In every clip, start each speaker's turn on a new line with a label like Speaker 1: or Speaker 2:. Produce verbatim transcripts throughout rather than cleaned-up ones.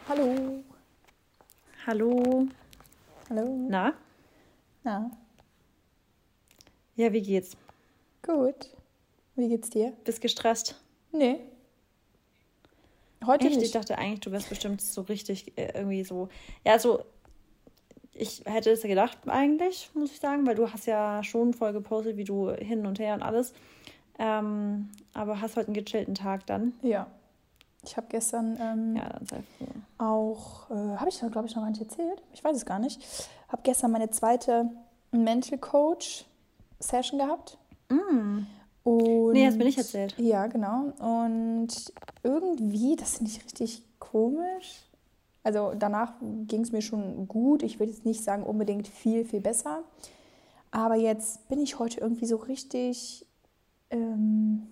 Speaker 1: Hallo.
Speaker 2: Hallo.
Speaker 1: Hallo.
Speaker 2: Na?
Speaker 1: Na,
Speaker 2: Ja, wie geht's?
Speaker 1: gut. Wie geht's dir?
Speaker 2: Bist gestresst?
Speaker 1: Nee, heute
Speaker 2: Echt? Ich
Speaker 1: nicht.
Speaker 2: dachte eigentlich, du wärst bestimmt so richtig äh, irgendwie so. Ja, so, ich hätte es ja gedacht eigentlich, muss ich sagen, weil du hast ja schon voll gepostet, wie du hin und her und alles. Ähm, aber hast heute einen gechillten Tag dann.
Speaker 1: Ja, ich habe gestern ähm,
Speaker 2: Ja, dann sei froh.
Speaker 1: auch, äh, habe ich da glaube ich noch gar nicht erzählt? Ich weiß es gar nicht. Habe gestern meine zweite Mental Coach Session gehabt.
Speaker 2: Mm. Nee, hast mir
Speaker 1: Und
Speaker 2: nicht erzählt.
Speaker 1: ja, genau. Und irgendwie, das finde ich richtig komisch. Also danach ging es mir schon gut. Ich würde jetzt nicht sagen unbedingt viel, viel besser. Aber jetzt bin ich heute irgendwie so richtig ähm,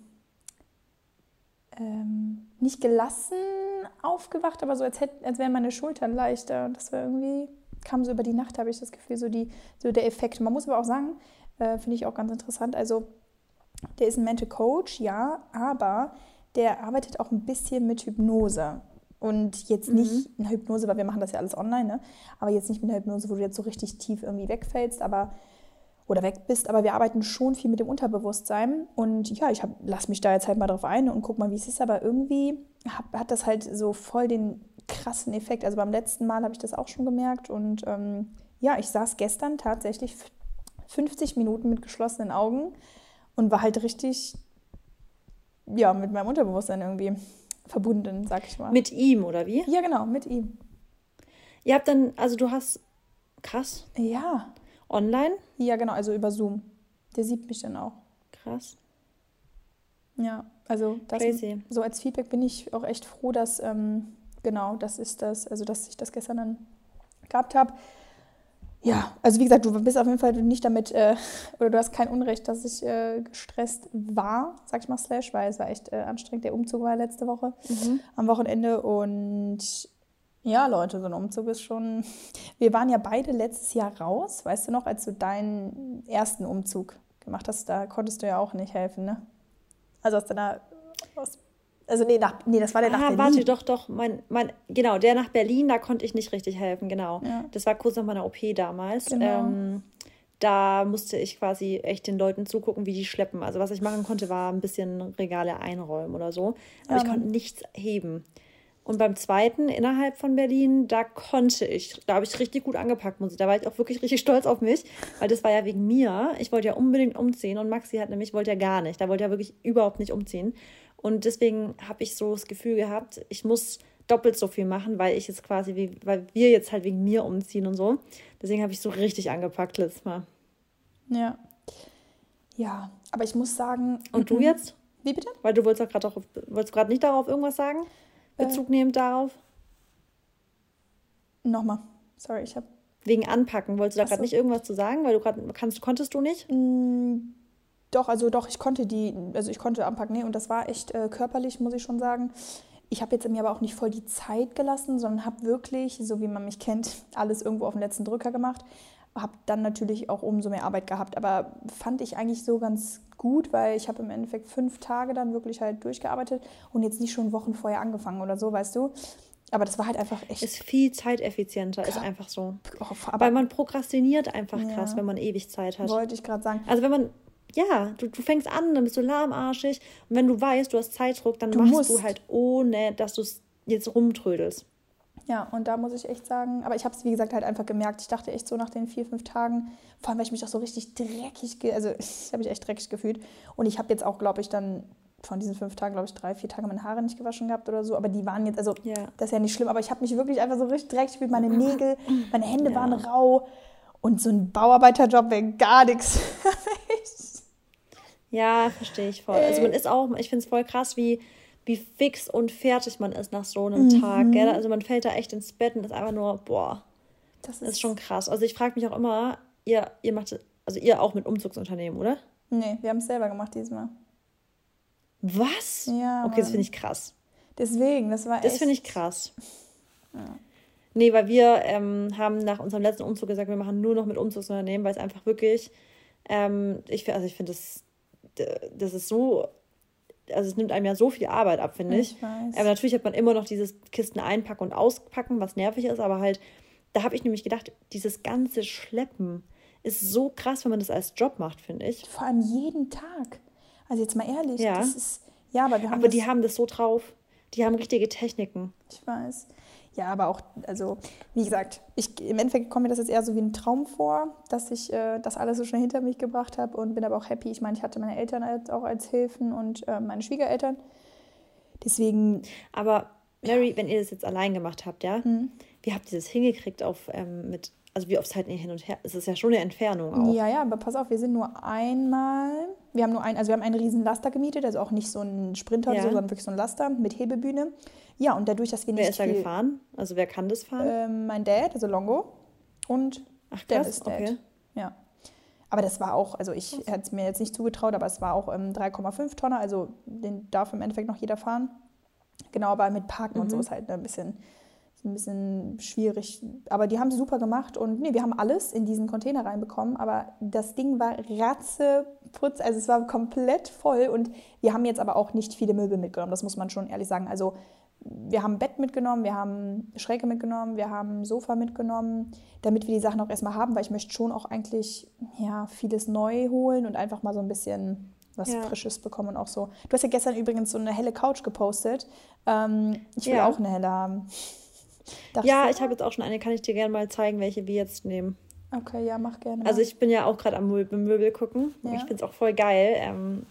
Speaker 1: ähm, nicht gelassen aufgewacht, aber so als, hätt, als wären meine Schultern leichter. Das war irgendwie, kam so über die Nacht, habe ich das Gefühl, so, die, so der Effekt. Man muss aber auch sagen, äh, finde ich auch ganz interessant, also der ist ein Mental Coach, ja, aber der arbeitet auch ein bisschen mit Hypnose. Und jetzt
Speaker 2: Mhm.
Speaker 1: nicht eine Hypnose, weil wir machen das ja alles online, ne? Aber jetzt nicht mit einer Hypnose, wo du jetzt so richtig tief irgendwie wegfällst, aber oder weg bist, aber wir arbeiten schon viel mit dem Unterbewusstsein und ja, ich lasse mich da jetzt halt mal drauf ein und guck mal, wie es ist, aber irgendwie hab, hat das halt so voll den krassen Effekt. Also beim letzten Mal habe ich das auch schon gemerkt und ähm, ja, ich saß gestern tatsächlich fünfzig Minuten mit geschlossenen Augen und war halt richtig, ja, mit meinem Unterbewusstsein irgendwie verbunden, sag ich mal.
Speaker 2: Mit ihm, oder wie?
Speaker 1: Ja, genau, mit ihm.
Speaker 2: Ihr habt dann, also du hast, krass,
Speaker 1: Ja,
Speaker 2: online?
Speaker 1: ja, genau, also über Zoom. Der sieht mich dann auch.
Speaker 2: Krass.
Speaker 1: Ja, also das
Speaker 2: Crazy.
Speaker 1: so als Feedback bin ich auch echt froh, dass ähm, genau das ist das, also dass ich das gestern dann gehabt habe. Ja, also wie gesagt, du bist auf jeden Fall nicht damit, äh, oder du hast kein Unrecht, dass ich äh, gestresst war, sag ich mal, slash, weil es war echt äh, anstrengend. Der Umzug war letzte Woche
Speaker 2: Mhm.
Speaker 1: am Wochenende und ja, Leute, so ein Umzug ist schon. Wir waren ja beide letztes Jahr raus, weißt du noch, als du deinen ersten Umzug gemacht hast, da konntest du ja auch nicht helfen, ne? Also aus deiner. Aus, also nee, nach, nee, das war der nach
Speaker 2: Ah, warte,
Speaker 1: Berlin.
Speaker 2: doch, doch, mein, mein, genau, der nach Berlin, da konnte ich nicht richtig helfen, genau.
Speaker 1: Ja,
Speaker 2: Das war kurz nach meiner O P damals.
Speaker 1: genau.
Speaker 2: Ähm, da musste ich quasi echt den Leuten zugucken, wie die schleppen. Also was ich machen konnte, war ein bisschen Regale einräumen oder so. Aber
Speaker 1: Ja,
Speaker 2: ich konnte
Speaker 1: Mann.
Speaker 2: nichts heben. Und beim zweiten innerhalb von Berlin, da konnte ich, da habe ich richtig gut angepackt, muss ich. Da war ich auch wirklich richtig stolz auf mich, weil das war ja wegen mir. Ich wollte ja unbedingt umziehen und Maxi hat nämlich, wollte ja gar nicht. Da wollte er wirklich überhaupt nicht umziehen. Und deswegen habe ich so das Gefühl gehabt, ich muss doppelt so viel machen, weil ich jetzt quasi, wie, weil wir jetzt halt wegen mir umziehen und so. Deswegen habe ich so richtig angepackt letztes Mal.
Speaker 1: Ja. Ja, aber ich muss sagen.
Speaker 2: Und du jetzt?
Speaker 1: Wie bitte?
Speaker 2: Weil du wolltest gerade wolltest gerade nicht darauf irgendwas sagen?
Speaker 1: Äh,
Speaker 2: Bezug nehmend darauf?
Speaker 1: Nochmal. Sorry, ich habe.
Speaker 2: Wegen Anpacken. Wolltest du da
Speaker 1: Ach
Speaker 2: gerade
Speaker 1: so.
Speaker 2: nicht irgendwas zu sagen? Weil du gerade kannst, konntest du nicht?
Speaker 1: Mm, doch, also doch, ich konnte die, also ich konnte anpacken, nee, und das war echt äh, körperlich, muss ich schon sagen. Ich habe jetzt mir aber auch nicht voll die Zeit gelassen, sondern habe wirklich, so wie man mich kennt, alles irgendwo auf den letzten Drücker gemacht. Habe dann natürlich auch umso mehr Arbeit gehabt, aber fand ich eigentlich so ganz gut, weil ich habe im Endeffekt fünf Tage dann wirklich halt durchgearbeitet und jetzt nicht schon Wochen vorher angefangen oder so, weißt du. Aber das war halt einfach echt.
Speaker 2: Ist viel zeiteffizienter, ist
Speaker 1: Ka-
Speaker 2: einfach so.
Speaker 1: Oh,
Speaker 2: Weil
Speaker 1: aber
Speaker 2: man prokrastiniert einfach krass,
Speaker 1: ja,
Speaker 2: wenn man ewig Zeit hat.
Speaker 1: wollte ich gerade sagen,
Speaker 2: Also wenn man, ja, du, du fängst an, dann bist du lahmarschig. Und wenn du weißt, du hast Zeitdruck, dann
Speaker 1: du
Speaker 2: machst
Speaker 1: musst.
Speaker 2: du halt ohne, dass du es jetzt rumtrödelst.
Speaker 1: Ja, und da muss ich echt sagen, aber ich habe es wie gesagt halt einfach gemerkt. Ich dachte echt so nach den vier, fünf Tagen, vor allem weil ich mich auch so richtig dreckig, ge also ich habe mich echt dreckig gefühlt. Und ich habe jetzt auch, glaube ich, dann von diesen fünf Tagen, glaube ich, drei, vier Tage meine Haare nicht gewaschen gehabt oder so. Aber die waren jetzt, also
Speaker 2: Ja.
Speaker 1: das ist ja nicht schlimm, aber ich habe mich wirklich einfach so richtig dreckig gefühlt. Meine Nägel, meine Hände
Speaker 2: Ja.
Speaker 1: waren rau und so ein Bauarbeiterjob wäre gar nichts für mich.
Speaker 2: Ja, verstehe ich voll. Also man ist auch, ich finde es voll krass, wie, wie fix und fertig man ist nach so einem Tag, gell? Also man fällt da echt ins Bett und ist einfach nur, boah,
Speaker 1: Das
Speaker 2: das ist
Speaker 1: ist,
Speaker 2: schon krass. Also ich frage mich auch immer, ihr, ihr macht, also ihr auch mit Umzugsunternehmen, oder?
Speaker 1: nee, wir haben es selber gemacht diesmal.
Speaker 2: Was?
Speaker 1: Ja,
Speaker 2: Okay, das finde
Speaker 1: Mann.
Speaker 2: ich krass.
Speaker 1: Deswegen, das war
Speaker 2: Das
Speaker 1: echt.
Speaker 2: finde ich krass.
Speaker 1: Ja.
Speaker 2: Nee, weil wir ähm, haben nach unserem letzten Umzug gesagt, wir machen nur noch mit Umzugsunternehmen, weil es einfach wirklich, ähm, ich, fi- also ich finde, das, d- das ist so also es nimmt einem ja so viel Arbeit ab, finde ich.
Speaker 1: Ich weiß.
Speaker 2: Aber natürlich hat man immer noch dieses Kisten einpacken und auspacken, was nervig ist, aber halt, da habe ich nämlich gedacht, dieses ganze Schleppen ist so krass, wenn man das als Job macht, finde ich.
Speaker 1: Vor allem jeden Tag. Also jetzt mal ehrlich,
Speaker 2: Ja.
Speaker 1: das ist, ja, aber wir haben
Speaker 2: Aber
Speaker 1: das,
Speaker 2: die haben das so drauf. Die haben richtige Techniken.
Speaker 1: ich weiß. Ja, aber auch, also wie gesagt, ich, im Endeffekt kommt mir das jetzt eher so wie ein Traum vor, dass ich äh, das alles so schnell hinter mich gebracht habe und bin aber auch happy. Ich meine, ich hatte meine Eltern als, auch als Hilfen und äh, meine Schwiegereltern. Deswegen,
Speaker 2: Aber Mary, wenn ihr das jetzt allein gemacht habt, ja,
Speaker 1: Hm.
Speaker 2: wie habt ihr das hingekriegt auf ähm, mit, also wie oft seid ihr hin und her? Es ist ja schon eine Entfernung auch.
Speaker 1: ja, ja, aber pass auf, wir sind nur einmal, wir haben nur ein, also wir haben einen riesen Laster gemietet, also auch nicht so einen Sprinter oder
Speaker 2: Ja.
Speaker 1: so, sondern wirklich so einen Laster mit Hebebühne. Ja, und dadurch, dass wir nicht
Speaker 2: Wer ist da
Speaker 1: viel,
Speaker 2: gefahren? Also wer kann das fahren?
Speaker 1: Ähm, mein Dad, also Longo, und
Speaker 2: Ach
Speaker 1: Dennis'
Speaker 2: krass,
Speaker 1: Dad.
Speaker 2: okay.
Speaker 1: Ja. Aber das war auch, also ich hätte es mir jetzt nicht zugetraut, aber es war auch ähm, drei Komma fünf Tonner, also den darf im Endeffekt noch jeder fahren. Genau, aber mit Parken und so
Speaker 2: Mhm.
Speaker 1: ist halt ein bisschen, ist ein bisschen schwierig. Aber die haben es super gemacht und nee, wir haben alles in diesen Container reinbekommen, aber das Ding war ratzeputz, also es war komplett voll und wir haben jetzt aber auch nicht viele Möbel mitgenommen, das muss man schon ehrlich sagen. Also wir haben ein Bett mitgenommen, wir haben Schräge mitgenommen, wir haben ein Sofa mitgenommen, damit wir die Sachen auch erstmal haben, weil ich möchte schon auch eigentlich ja, vieles neu holen und einfach mal so ein bisschen was
Speaker 2: Ja.
Speaker 1: Frisches bekommen und auch so. Du hast ja gestern übrigens so eine helle Couch gepostet. Ähm, ich will
Speaker 2: Ja.
Speaker 1: auch eine helle haben. Dachte
Speaker 2: Ja,
Speaker 1: so,
Speaker 2: ich habe jetzt auch schon eine, kann ich dir gerne mal zeigen, welche wir jetzt nehmen.
Speaker 1: Okay, ja, mach gerne.
Speaker 2: Also
Speaker 1: mal.
Speaker 2: ich bin ja auch gerade am Möbel, Möbel gucken.
Speaker 1: Ja.
Speaker 2: Ich finde es auch voll geil. Ähm,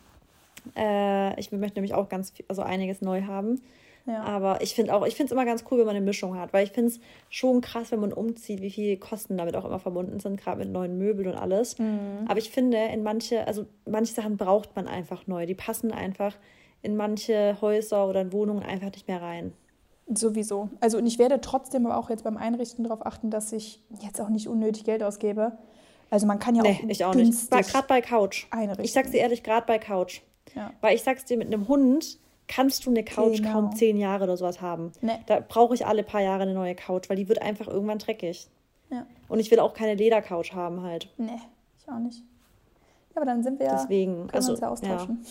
Speaker 2: äh, ich möchte nämlich auch ganz viel, also einiges neu haben.
Speaker 1: ja.
Speaker 2: Aber ich finde auch, ich finde es immer ganz cool, wenn man eine Mischung hat, weil ich finde es schon krass, wenn man umzieht, wie viele Kosten damit auch immer verbunden sind, gerade mit neuen Möbeln und alles.
Speaker 1: Mhm.
Speaker 2: Aber ich finde, in manche, also manche Sachen braucht man einfach neu. Die passen einfach in manche Häuser oder in Wohnungen einfach nicht mehr rein.
Speaker 1: Sowieso. Also und ich werde trotzdem aber auch jetzt beim Einrichten darauf achten, dass ich jetzt auch nicht unnötig Geld ausgebe. Also man kann ja
Speaker 2: Nee,
Speaker 1: auch
Speaker 2: ich auch nicht.
Speaker 1: günstig
Speaker 2: Gerade bei Couch.
Speaker 1: einrichten.
Speaker 2: Ich sag's dir ehrlich, gerade bei Couch.
Speaker 1: Ja.
Speaker 2: Weil ich sag's dir, mit einem Hund kannst du eine Couch
Speaker 1: Genau.
Speaker 2: kaum zehn Jahre oder sowas haben.
Speaker 1: Nee.
Speaker 2: Da brauche ich alle paar Jahre eine neue Couch, weil die wird einfach irgendwann dreckig.
Speaker 1: Ja.
Speaker 2: Und ich will auch keine Ledercouch haben halt.
Speaker 1: Nee, ich auch nicht. Ja, aber dann sind wir
Speaker 2: Deswegen,
Speaker 1: können
Speaker 2: also,
Speaker 1: wir uns ja austauschen.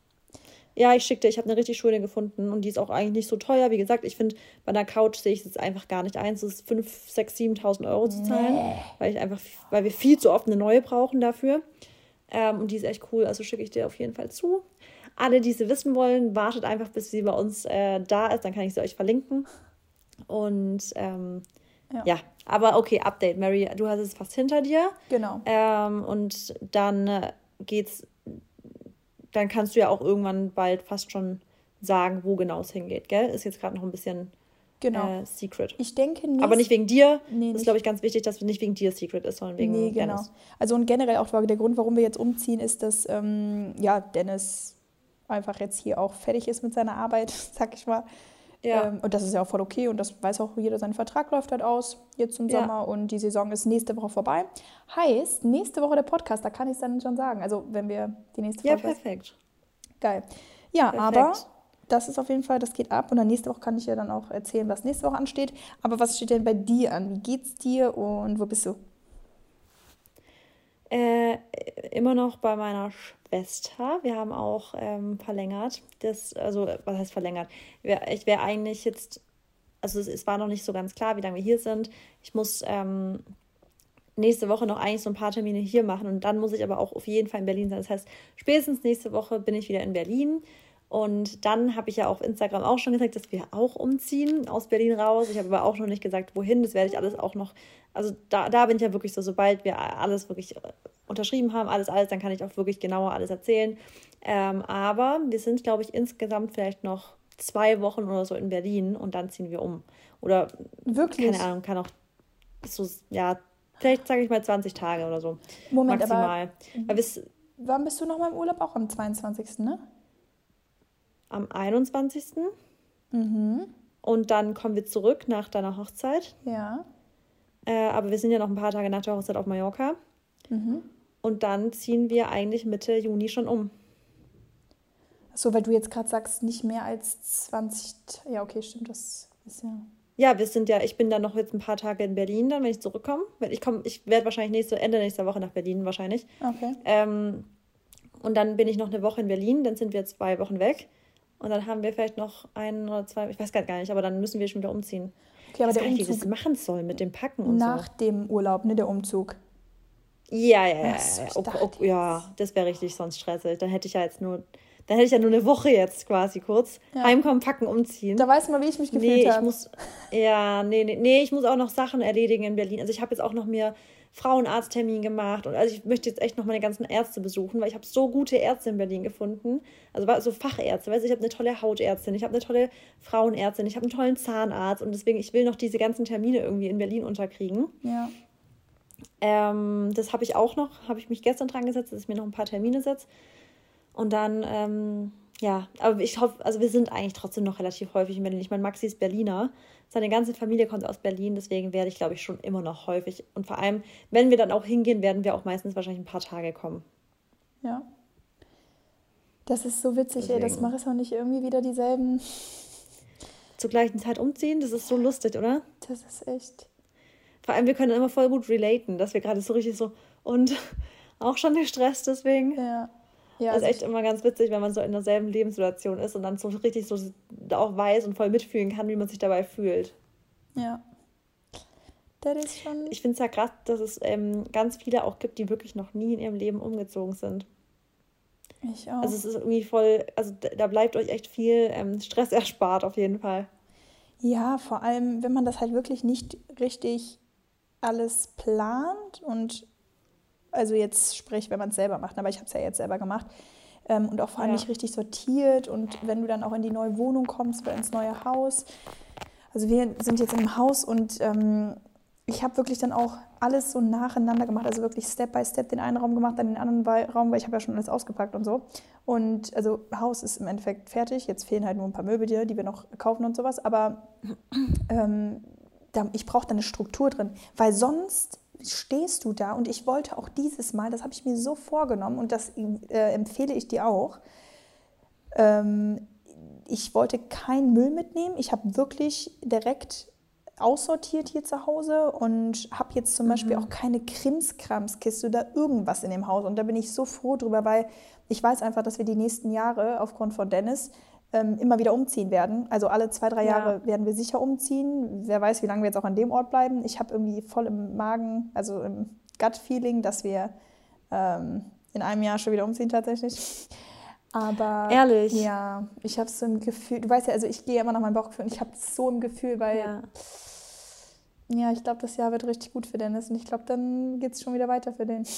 Speaker 2: Ja, ich schicke dir, ich habe eine richtig schöne gefunden und die ist auch eigentlich nicht so teuer. Wie gesagt, ich finde, bei einer Couch sehe ich es jetzt einfach gar nicht ein, es ist fünftausend, sechstausend, siebentausend Euro zu zahlen,
Speaker 1: Nee.
Speaker 2: weil ich einfach, weil wir viel zu oft eine neue brauchen dafür. Ähm, und die ist echt cool, also schicke ich dir auf jeden Fall zu. Alle, die sie wissen wollen, wartet einfach, bis sie bei uns äh, da ist, dann kann ich sie euch verlinken. Und ähm,
Speaker 1: Ja.
Speaker 2: ja. aber okay, Update, Mary, du hast es fast hinter dir.
Speaker 1: Genau.
Speaker 2: Ähm, und dann äh, geht's, dann kannst du ja auch irgendwann bald fast schon sagen, wo genau es hingeht, gell? Ist jetzt gerade noch ein bisschen
Speaker 1: Genau.
Speaker 2: äh, Secret.
Speaker 1: Ich denke nicht.
Speaker 2: Aber nicht wegen dir.
Speaker 1: Nee,
Speaker 2: das ist,
Speaker 1: nicht.
Speaker 2: glaube ich, ganz wichtig, dass es nicht wegen dir Secret ist, sondern wegen
Speaker 1: Nee, genau.
Speaker 2: Dennis.
Speaker 1: Also und generell auch der Grund, warum wir jetzt umziehen, ist, dass ähm, ja, Dennis einfach jetzt hier auch fertig ist mit seiner Arbeit, sag ich mal.
Speaker 2: Ja.
Speaker 1: Ähm, und das ist ja auch voll okay und das weiß auch jeder, sein Vertrag läuft halt aus, jetzt zum
Speaker 2: Ja.
Speaker 1: Sommer und die Saison ist nächste Woche vorbei. Heißt, nächste Woche der Podcast, da kann ich es dann schon sagen. Also wenn wir die nächste
Speaker 2: Ja,
Speaker 1: Folge...
Speaker 2: perfekt.
Speaker 1: Geil. Ja,
Speaker 2: Perfekt.
Speaker 1: aber das ist auf jeden Fall, das geht ab und dann nächste Woche kann ich ja dann auch erzählen, was nächste Woche ansteht. Aber was steht denn bei dir an? Wie geht's dir und wo bist du?
Speaker 2: Äh, immer noch bei meiner Schwester. Wir haben auch ähm, verlängert. Das, also, was heißt verlängert? Wir- Ich wäre eigentlich jetzt, also es, es war noch nicht so ganz klar, wie lange wir hier sind. Ich muss ähm, nächste Woche noch eigentlich so ein paar Termine hier machen und dann muss ich aber auch auf jeden Fall in Berlin sein. Das heißt, spätestens nächste Woche bin ich wieder in Berlin. Und dann habe ich ja auf Instagram auch schon gesagt, dass wir auch umziehen aus Berlin raus. Ich habe aber auch noch nicht gesagt, wohin. Das werde ich alles auch noch, also da, da bin ich ja wirklich so, sobald wir alles wirklich äh, unterschrieben haben, alles, alles, dann kann ich auch wirklich genauer alles erzählen. Ähm, aber wir sind, glaube ich, insgesamt vielleicht noch zwei Wochen oder so in Berlin und dann ziehen wir um. Oder,
Speaker 1: Wirklich?
Speaker 2: keine Ahnung, kann auch so, ja, vielleicht sage ich mal zwanzig Tage oder so.
Speaker 1: Moment, aber
Speaker 2: maximal. Weil bis
Speaker 1: wann bist du noch mal im Urlaub? Auch am zweiundzwanzigsten, ne?
Speaker 2: am einundzwanzigsten
Speaker 1: Mhm.
Speaker 2: Und dann kommen wir zurück nach deiner Hochzeit.
Speaker 1: Ja.
Speaker 2: Äh, aber wir sind ja noch ein paar Tage nach der Hochzeit auf Mallorca.
Speaker 1: Mhm.
Speaker 2: Und dann ziehen wir eigentlich Mitte Juni schon um.
Speaker 1: So, weil du jetzt gerade sagst, nicht mehr als zwanzig. T- Ja, okay, stimmt, das ist ja.
Speaker 2: Ja, wir sind ja, ich bin dann noch jetzt ein paar Tage in Berlin, dann, wenn ich zurückkomme. Wenn Ich komme, ich werde wahrscheinlich nächste, Ende nächster Woche nach Berlin wahrscheinlich.
Speaker 1: Okay.
Speaker 2: Ähm, Und dann bin ich noch eine Woche in Berlin, dann sind wir zwei Wochen weg. Und dann haben wir vielleicht noch ein oder zwei, ich weiß gar nicht, aber dann müssen wir schon wieder umziehen. Okay, aber ich weiß gar nicht, wie ich das machen soll mit dem Packen und
Speaker 1: nach
Speaker 2: so.
Speaker 1: dem Urlaub, ne, der Umzug.
Speaker 2: Ja, ja, ja. So, ja. Okay, okay, ja, das wäre richtig sonst stressig. Dann hätte ich ja jetzt nur, dann hätte ich ja nur eine Woche jetzt quasi kurz. Ja. Heimkommen, packen, umziehen.
Speaker 1: Da weißt du mal, wie ich mich gefühlt
Speaker 2: nee,
Speaker 1: habe.
Speaker 2: Ich muss, ja, nee, nee, nee, ich muss auch noch Sachen erledigen in Berlin. Also ich habe jetzt auch noch mir Frauenarzttermin gemacht. Und also ich möchte jetzt echt noch meine ganzen Ärzte besuchen, weil ich habe so gute Ärzte in Berlin gefunden. Also so Fachärzte, weißt du, ich habe eine tolle Hautärztin, ich habe eine tolle Frauenärztin, ich habe einen tollen Zahnarzt. Und deswegen, ich will noch diese ganzen Termine irgendwie in Berlin unterkriegen.
Speaker 1: Ja.
Speaker 2: Ähm, das habe ich auch noch, habe ich mich gestern dran gesetzt, dass ich mir noch ein paar Termine setze. Und dann, ähm, ja, aber ich hoffe, also wir sind eigentlich trotzdem noch relativ häufig in Berlin. Ich meine, Maxi ist Berliner, seine ganze Familie kommt aus Berlin, deswegen werde ich, glaube ich, schon immer noch häufig. Und vor allem, wenn wir dann auch hingehen, werden wir auch meistens wahrscheinlich ein paar Tage kommen.
Speaker 1: Ja. Das ist so witzig, deswegen. Ey, dass Marissa und ich irgendwie wieder dieselben...
Speaker 2: Zur gleichen Zeit umziehen, das ist so lustig, oder?
Speaker 1: Das ist echt...
Speaker 2: Vor allem, wir können immer voll gut relaten, dass wir gerade so richtig so und auch schon gestresst deswegen.
Speaker 1: Ja. Ja,
Speaker 2: das ist echt immer ganz witzig, wenn man so in derselben Lebenssituation ist und dann so richtig so auch weiß und voll mitfühlen kann, wie man sich dabei fühlt.
Speaker 1: Ja. Das ist schon...
Speaker 2: Ich finde es ja krass, dass es ähm, ganz viele auch gibt, die wirklich noch nie in ihrem Leben umgezogen sind.
Speaker 1: Ich auch.
Speaker 2: Also es ist irgendwie voll, also da bleibt euch echt viel ähm, Stress erspart auf jeden Fall.
Speaker 1: Ja, vor allem, wenn man das halt wirklich nicht richtig alles plant und also jetzt sprich, wenn man es selber macht, aber ich habe es ja jetzt selber gemacht ähm, und auch vor allem ja. nicht richtig sortiert und wenn du dann auch in die neue Wohnung kommst oder ins neue Haus, also wir sind jetzt im Haus und ähm, ich habe wirklich dann auch alles so nacheinander gemacht, also wirklich Step by Step den einen Raum gemacht, dann den anderen Raum, weil ich habe ja schon alles ausgepackt und so und also Haus ist im Endeffekt fertig, jetzt fehlen halt nur ein paar Möbel, die, die wir noch kaufen und sowas, aber ähm, da, ich brauche da eine Struktur drin, weil sonst stehst du da und ich wollte auch dieses Mal, das habe ich mir so vorgenommen und das äh, empfehle ich dir auch, ähm, ich wollte keinen Müll mitnehmen, ich habe wirklich direkt aussortiert hier zu Hause und habe jetzt zum mhm. Beispiel auch keine Krimskramskiste oder irgendwas in dem Haus und da bin ich so froh drüber, weil ich weiß einfach, dass wir die nächsten Jahre aufgrund von Dennis ähm, immer wieder umziehen werden. Also alle zwei, drei ja. Jahre werden wir sicher umziehen. Wer weiß, wie lange wir jetzt auch an dem Ort bleiben. Ich habe irgendwie voll im Magen, also im Gut-Feeling, dass wir ähm, in einem Jahr schon wieder umziehen tatsächlich. Aber
Speaker 2: ehrlich?
Speaker 1: Ja, ich habe so im Gefühl, du weißt ja, also ich gehe ja immer nach meinem Bauchgefühl und ich habe so im Gefühl, weil ja, ja ich glaube, das Jahr wird richtig gut für Dennis und ich glaube, dann geht es schon wieder weiter für den.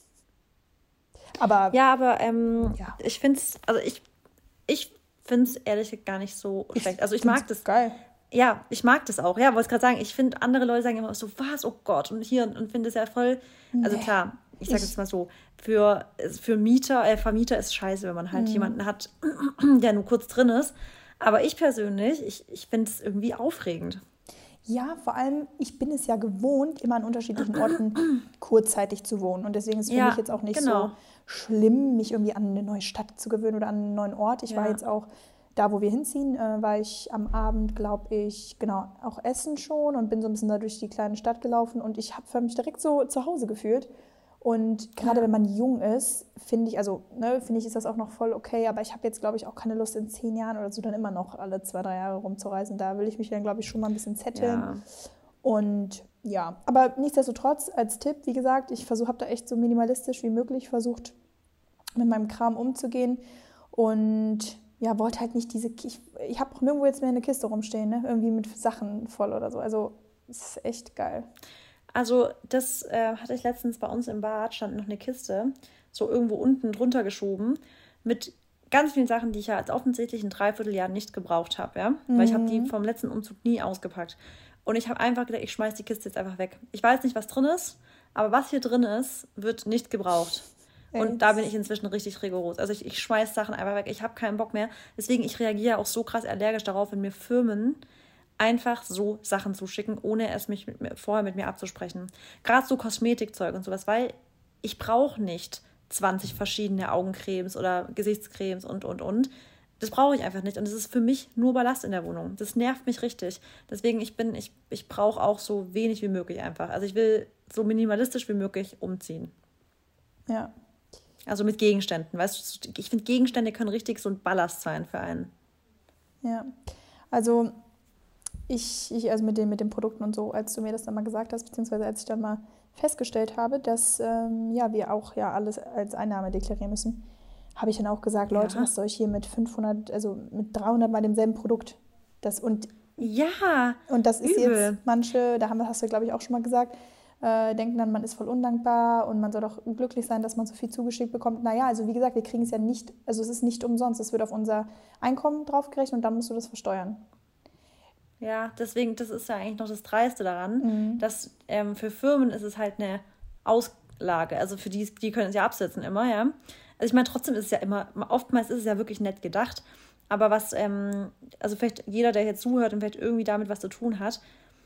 Speaker 2: Aber ja, aber ähm, ja. ich finde es, also ich, ich finde es ehrlich gesagt gar nicht so schlecht. Also ich mag das.
Speaker 1: Geil.
Speaker 2: Ja, ich mag das auch. Ja, wollte ich gerade sagen, ich finde, andere Leute sagen immer so, was, oh Gott, und hier, und finde es ja voll, also nee. klar, ich sage jetzt mal so, für, für Mieter, äh, Vermieter ist es scheiße, wenn man halt mhm. jemanden hat, der nur kurz drin ist. Aber ich persönlich, ich, ich finde es irgendwie aufregend.
Speaker 1: Ja, vor allem, ich bin es ja gewohnt, immer an unterschiedlichen Orten kurzzeitig zu wohnen. Und deswegen ist es für ja, mich jetzt auch nicht genau. so schlimm, mich irgendwie an eine neue Stadt zu gewöhnen oder an einen neuen Ort. Ich ja. war jetzt auch, da wo wir hinziehen, äh, war ich am Abend, glaube ich, genau, auch essen schon und bin so ein bisschen da durch die kleine Stadt gelaufen. Und ich habe mich direkt so zu Hause gefühlt. Und gerade ja. wenn man jung ist, finde ich, also ne, finde ich, ist das auch noch voll okay, aber ich habe jetzt, glaube ich, auch keine Lust in zehn Jahren oder so dann immer noch alle zwei, drei Jahre rumzureisen. Da will ich mich dann, glaube ich, schon mal ein bisschen zetteln. Ja. Und ja, aber nichtsdestotrotz, als Tipp, wie gesagt, ich versuche, habe da echt so minimalistisch wie möglich versucht, mit meinem Kram umzugehen und ja, wollte halt nicht diese, ich, ich habe auch nirgendwo jetzt mehr eine Kiste rumstehen, ne? Irgendwie mit Sachen voll oder so, also es ist echt geil.
Speaker 2: Also das äh, hatte ich letztens bei uns im Bad, stand noch eine Kiste, so irgendwo unten drunter geschoben, mit ganz vielen Sachen, die ich ja als offensichtlich ein Dreivierteljahr nicht gebraucht habe, ja, mhm. weil ich habe die vom letzten Umzug nie ausgepackt. Und ich habe einfach gedacht, ich schmeiß die Kiste jetzt einfach weg. Ich weiß nicht, was drin ist, aber was hier drin ist, wird nicht gebraucht. Echt? Und da bin ich inzwischen richtig rigoros. Also ich, ich schmeiß Sachen einfach weg, ich habe keinen Bock mehr. Deswegen, ich reagiere auch so krass allergisch darauf, wenn mir Firmen einfach so Sachen zuschicken, ohne es mich mit mir, vorher mit mir abzusprechen. Gerade so Kosmetikzeug und sowas, weil ich brauche nicht zwanzig verschiedene Augencremes oder Gesichtscremes und, und, und. Das brauche ich einfach nicht. Und das ist für mich nur Ballast in der Wohnung. Das nervt mich richtig. Deswegen, ich bin, ich, ich brauche auch so wenig wie möglich einfach. Also ich will so minimalistisch wie möglich umziehen.
Speaker 1: Ja.
Speaker 2: Also mit Gegenständen, weißt du, ich finde Gegenstände können richtig so ein Ballast sein für einen.
Speaker 1: Ja, also ich, ich also mit den, mit den Produkten und so, als du mir das dann mal gesagt hast, beziehungsweise als ich dann mal festgestellt habe, dass ähm, ja, wir auch ja alles als Einnahme deklarieren müssen, habe ich dann auch gesagt, Leute,
Speaker 2: Ja.
Speaker 1: was soll ich hier mit fünfhundert, also mit dreihundert mal demselben Produkt? Das, und,
Speaker 2: Ja,
Speaker 1: und das ist
Speaker 2: übel.
Speaker 1: jetzt, manche, da haben, hast du glaube ich auch schon mal gesagt, äh, denken dann, man ist voll undankbar und man soll doch glücklich sein, dass man so viel zugeschickt bekommt. Naja, also wie gesagt, wir kriegen es ja nicht, also es ist nicht umsonst, es wird auf unser Einkommen draufgerechnet und dann musst du das versteuern.
Speaker 2: Ja, deswegen, das ist ja eigentlich noch das Dreiste daran,
Speaker 1: Mhm.
Speaker 2: dass ähm, für Firmen ist es halt eine Auslage, also für die, die können es ja absetzen immer, ja. Also ich meine, trotzdem ist es ja immer, oftmals ist es ja wirklich nett gedacht, aber was, ähm, also vielleicht jeder, der jetzt zuhört und vielleicht irgendwie damit was zu tun hat,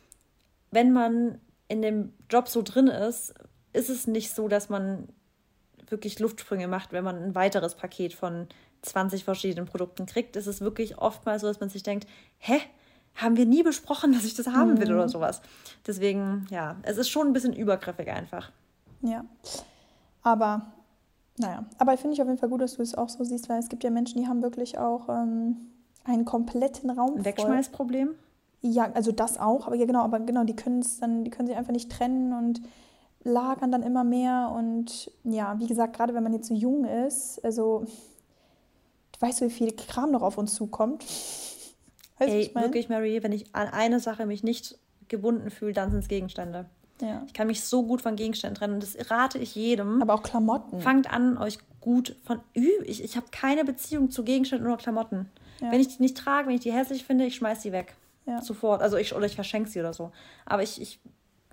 Speaker 2: wenn man in dem Job so drin ist, ist es nicht so, dass man wirklich Luftsprünge macht, wenn man ein weiteres Paket von zwanzig verschiedenen Produkten kriegt. Es ist wirklich oftmals so, dass man sich denkt, hä, haben wir nie besprochen, dass ich das haben will oder sowas. Deswegen, ja, es ist schon ein bisschen übergriffig einfach.
Speaker 1: Ja, aber naja, aber finde ich auf jeden Fall gut, dass du es auch so siehst, weil es gibt ja Menschen, die haben wirklich auch ähm, einen kompletten Raum
Speaker 2: Ein
Speaker 1: voll.
Speaker 2: Wegschmeißproblem?
Speaker 1: Ja, also das auch, aber ja genau, aber genau, die können es dann, die können sich einfach nicht trennen und lagern dann immer mehr und ja, wie gesagt, gerade wenn man jetzt so jung ist, also weißt du, wie viel Kram noch auf uns zukommt? Weißt du,
Speaker 2: Ey,
Speaker 1: ich mein?
Speaker 2: wirklich, Mary, wenn ich an eine Sache mich nicht gebunden fühle, dann sind es Gegenstände.
Speaker 1: Ja.
Speaker 2: Ich kann mich so gut von Gegenständen trennen und das rate ich jedem.
Speaker 1: Aber auch Klamotten.
Speaker 2: Fangt an, euch gut von... Ich, ich habe keine Beziehung zu Gegenständen oder Klamotten.
Speaker 1: Ja.
Speaker 2: Wenn ich die nicht trage, wenn ich die hässlich finde, ich schmeiß die weg.
Speaker 1: Ja.
Speaker 2: Sofort. Also ich, oder ich verschenke sie oder so. Aber ich, ich,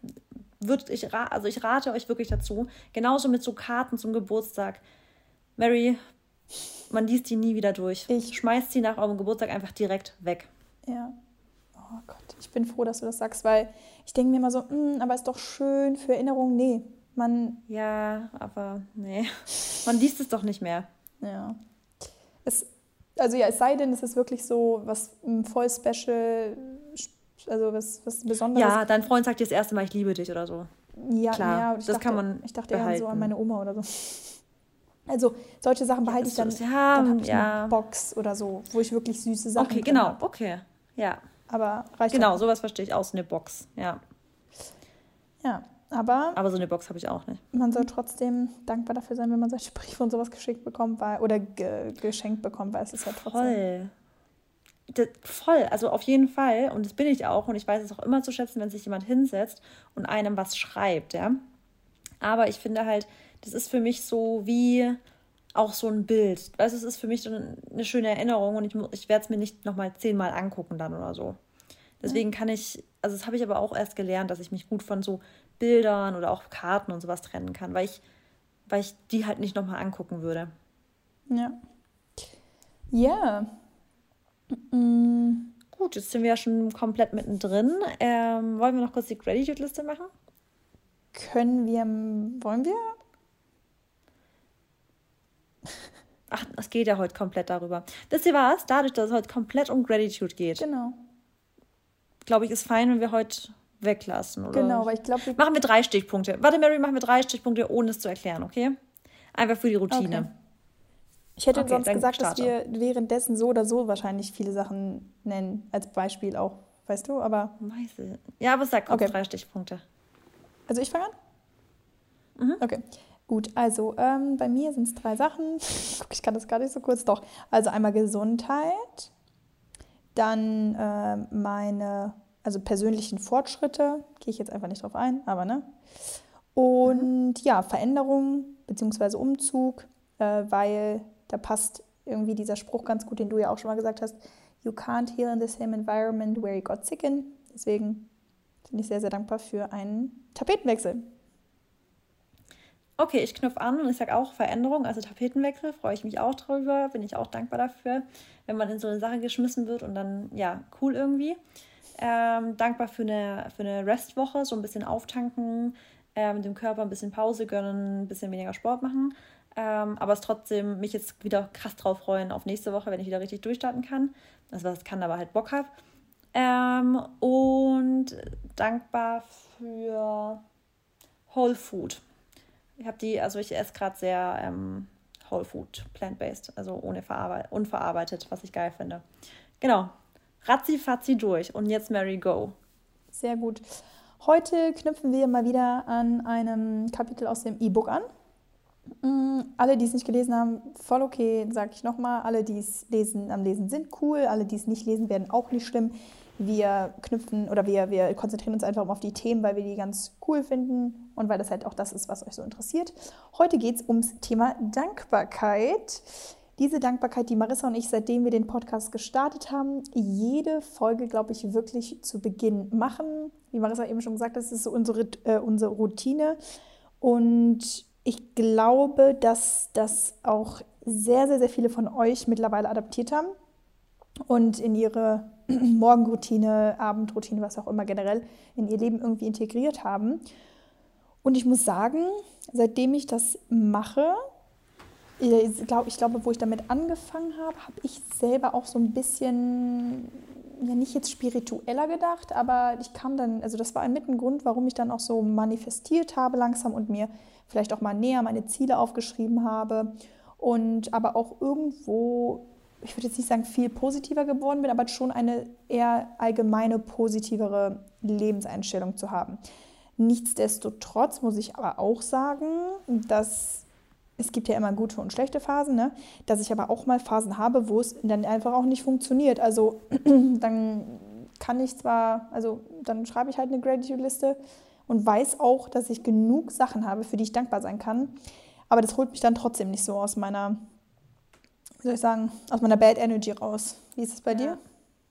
Speaker 2: würd, ich, also ich rate euch wirklich dazu, genauso mit so Karten zum Geburtstag. Mary, man liest die nie wieder durch.
Speaker 1: Ich-
Speaker 2: Schmeißt sie nach eurem Geburtstag einfach direkt weg.
Speaker 1: Ja. Oh Gott, ich bin froh, dass du das sagst, weil ich denke mir immer so, "Mm, aber ist doch schön für Erinnerungen." Nee, man,
Speaker 2: Ja, aber nee. Man liest es doch nicht mehr.
Speaker 1: ja. Es, also ja, es sei denn, es ist wirklich so was mm, voll special, also was, was Besonderes.
Speaker 2: Ja, dein Freund sagt dir das erste Mal, ich liebe dich oder so.
Speaker 1: Ja,
Speaker 2: klar,
Speaker 1: ja, ich
Speaker 2: das
Speaker 1: dachte,
Speaker 2: kann man
Speaker 1: ich dachte eher so an
Speaker 2: behalten.
Speaker 1: meine Oma oder so. Also solche Sachen behalte ich dann,
Speaker 2: das- ja,
Speaker 1: dann habe ich
Speaker 2: ja.
Speaker 1: eine Box oder so, wo ich wirklich süße Sachen
Speaker 2: Okay,
Speaker 1: drin
Speaker 2: genau,
Speaker 1: habe.
Speaker 2: okay. Ja,
Speaker 1: Aber reicht
Speaker 2: genau,
Speaker 1: auch.
Speaker 2: sowas verstehe ich aus, eine Box. Ja,
Speaker 1: Ja, aber
Speaker 2: aber so eine Box habe ich auch nicht.
Speaker 1: man soll trotzdem dankbar dafür sein, wenn man solche Briefe und sowas geschickt bekommt, weil, oder ge geschenkt bekommt, weil es ist ja trotzdem.
Speaker 2: Voll. Das, voll, also auf jeden Fall. Und das bin ich auch. Und ich weiß es auch immer zu schätzen, wenn sich jemand hinsetzt und einem was schreibt, ja. Aber ich finde halt, das ist für mich so wie auch so ein Bild. Weißt du, es ist für mich so eine schöne Erinnerung und ich, mu- ich werde es mir nicht nochmal zehnmal angucken dann oder so. Deswegen kann ich, also das habe ich aber auch erst gelernt, dass ich mich gut von so Bildern oder auch Karten und sowas trennen kann, weil ich, weil ich die halt nicht nochmal angucken würde.
Speaker 1: Ja. Ja. Mm,
Speaker 2: Gut, jetzt sind wir ja schon komplett mittendrin. Ähm, wollen wir noch kurz die Gratitude-Liste machen?
Speaker 1: können wir, wollen wir?
Speaker 2: Ach, es geht ja heute komplett darüber. Wisst ihr was? Dadurch, dass es heute komplett um Gratitude geht,
Speaker 1: Genau.
Speaker 2: glaube ich, ist fein, wenn wir heute weglassen. Oder?
Speaker 1: Genau, weil ich glaube, wir
Speaker 2: Machen wir drei Stichpunkte. Warte, Mary, machen wir drei Stichpunkte, ohne es zu erklären, okay? Einfach für die Routine.
Speaker 1: Okay. Ich hätte
Speaker 2: Okay,
Speaker 1: sonst
Speaker 2: dann
Speaker 1: gesagt, dass
Speaker 2: starte.
Speaker 1: wir währenddessen so oder so wahrscheinlich viele Sachen nennen, als Beispiel auch, weißt du, aber,
Speaker 2: Meise. Ja, aber sag kurz
Speaker 1: Okay.
Speaker 2: drei Stichpunkte.
Speaker 1: also ich fange an?
Speaker 2: Mhm.
Speaker 1: Okay, gut, also ähm, bei mir sind es drei Sachen, Guck, ich kann das gar nicht so kurz, doch, also einmal Gesundheit, dann ähm, meine, also persönlichen Fortschritte, gehe ich jetzt einfach nicht drauf ein, aber ne, und ja, Veränderung beziehungsweise Umzug, äh, weil da passt irgendwie dieser Spruch ganz gut, den du ja auch schon mal gesagt hast, you can't heal in the same environment where you got sick in. Deswegen bin ich sehr, sehr dankbar für einen Tapetenwechsel.
Speaker 2: Okay, ich knüpfe an und ich sage auch Veränderung, also Tapetenwechsel, freue ich mich auch drüber, bin ich auch dankbar dafür, wenn man in so eine Sache geschmissen wird und dann, ja, cool irgendwie. Ähm, dankbar für eine, für eine Restwoche, so ein bisschen auftanken, ähm, dem Körper ein bisschen Pause gönnen, ein bisschen weniger Sport machen, ähm, aber es trotzdem mich jetzt wieder krass drauf freuen auf nächste Woche, wenn ich wieder richtig durchstarten kann. Also was kann, aber halt Bock habe. Ähm, und dankbar für Whole Food. Ich habe die, also ich esse gerade sehr ähm, Whole Food, plant-based, also ohne verarbeitet, unverarbeitet, was ich geil finde. Genau. Ratzi-fatzi durch. Und jetzt Mary Go.
Speaker 1: Sehr gut. Heute knüpfen wir mal wieder an einem Kapitel aus dem E-Book an. Alle, die es nicht gelesen haben, voll okay, sage ich nochmal. Alle, die es lesen, am Lesen sind, cool. Alle, die es nicht lesen, werden auch nicht schlimm. Wir knüpfen oder wir, wir konzentrieren uns einfach auf die Themen, weil wir die ganz cool finden und weil das halt auch das ist, was euch so interessiert. Heute geht es ums Thema Dankbarkeit. Diese Dankbarkeit, die Marissa und ich, seitdem wir den Podcast gestartet haben, jede Folge, glaube ich, wirklich zu Beginn machen. Wie Marissa eben schon gesagt hat, das ist so unsere, äh, unsere Routine. Und ich glaube, dass das auch sehr, sehr, sehr viele von euch mittlerweile adaptiert haben und in ihre Morgenroutine, Abendroutine, was auch immer generell in ihr Leben irgendwie integriert haben. Und ich muss sagen, seitdem ich das mache, ich glaube, ich glaube, wo ich damit angefangen habe, habe ich selber auch so ein bisschen, ja nicht jetzt spiritueller gedacht, aber ich kam dann, also das war mit ein Grund, warum ich dann auch so manifestiert habe langsam und mir vielleicht auch mal näher meine Ziele aufgeschrieben habe und aber auch irgendwo, ich würde jetzt nicht sagen viel positiver geworden bin, aber schon eine eher allgemeine positivere Lebenseinstellung zu haben. Nichtsdestotrotz muss ich aber auch sagen, dass es gibt ja immer gute und schlechte Phasen, ne? Dass ich aber auch mal Phasen habe, wo es dann einfach auch nicht funktioniert. Also dann kann ich zwar, also dann schreibe ich halt eine Gratitude-Liste und weiß auch, dass ich genug Sachen habe, für die ich dankbar sein kann. Aber das holt mich dann trotzdem nicht so aus meiner, wie soll ich sagen, aus meiner Bad Energy raus. Wie ist es bei dir?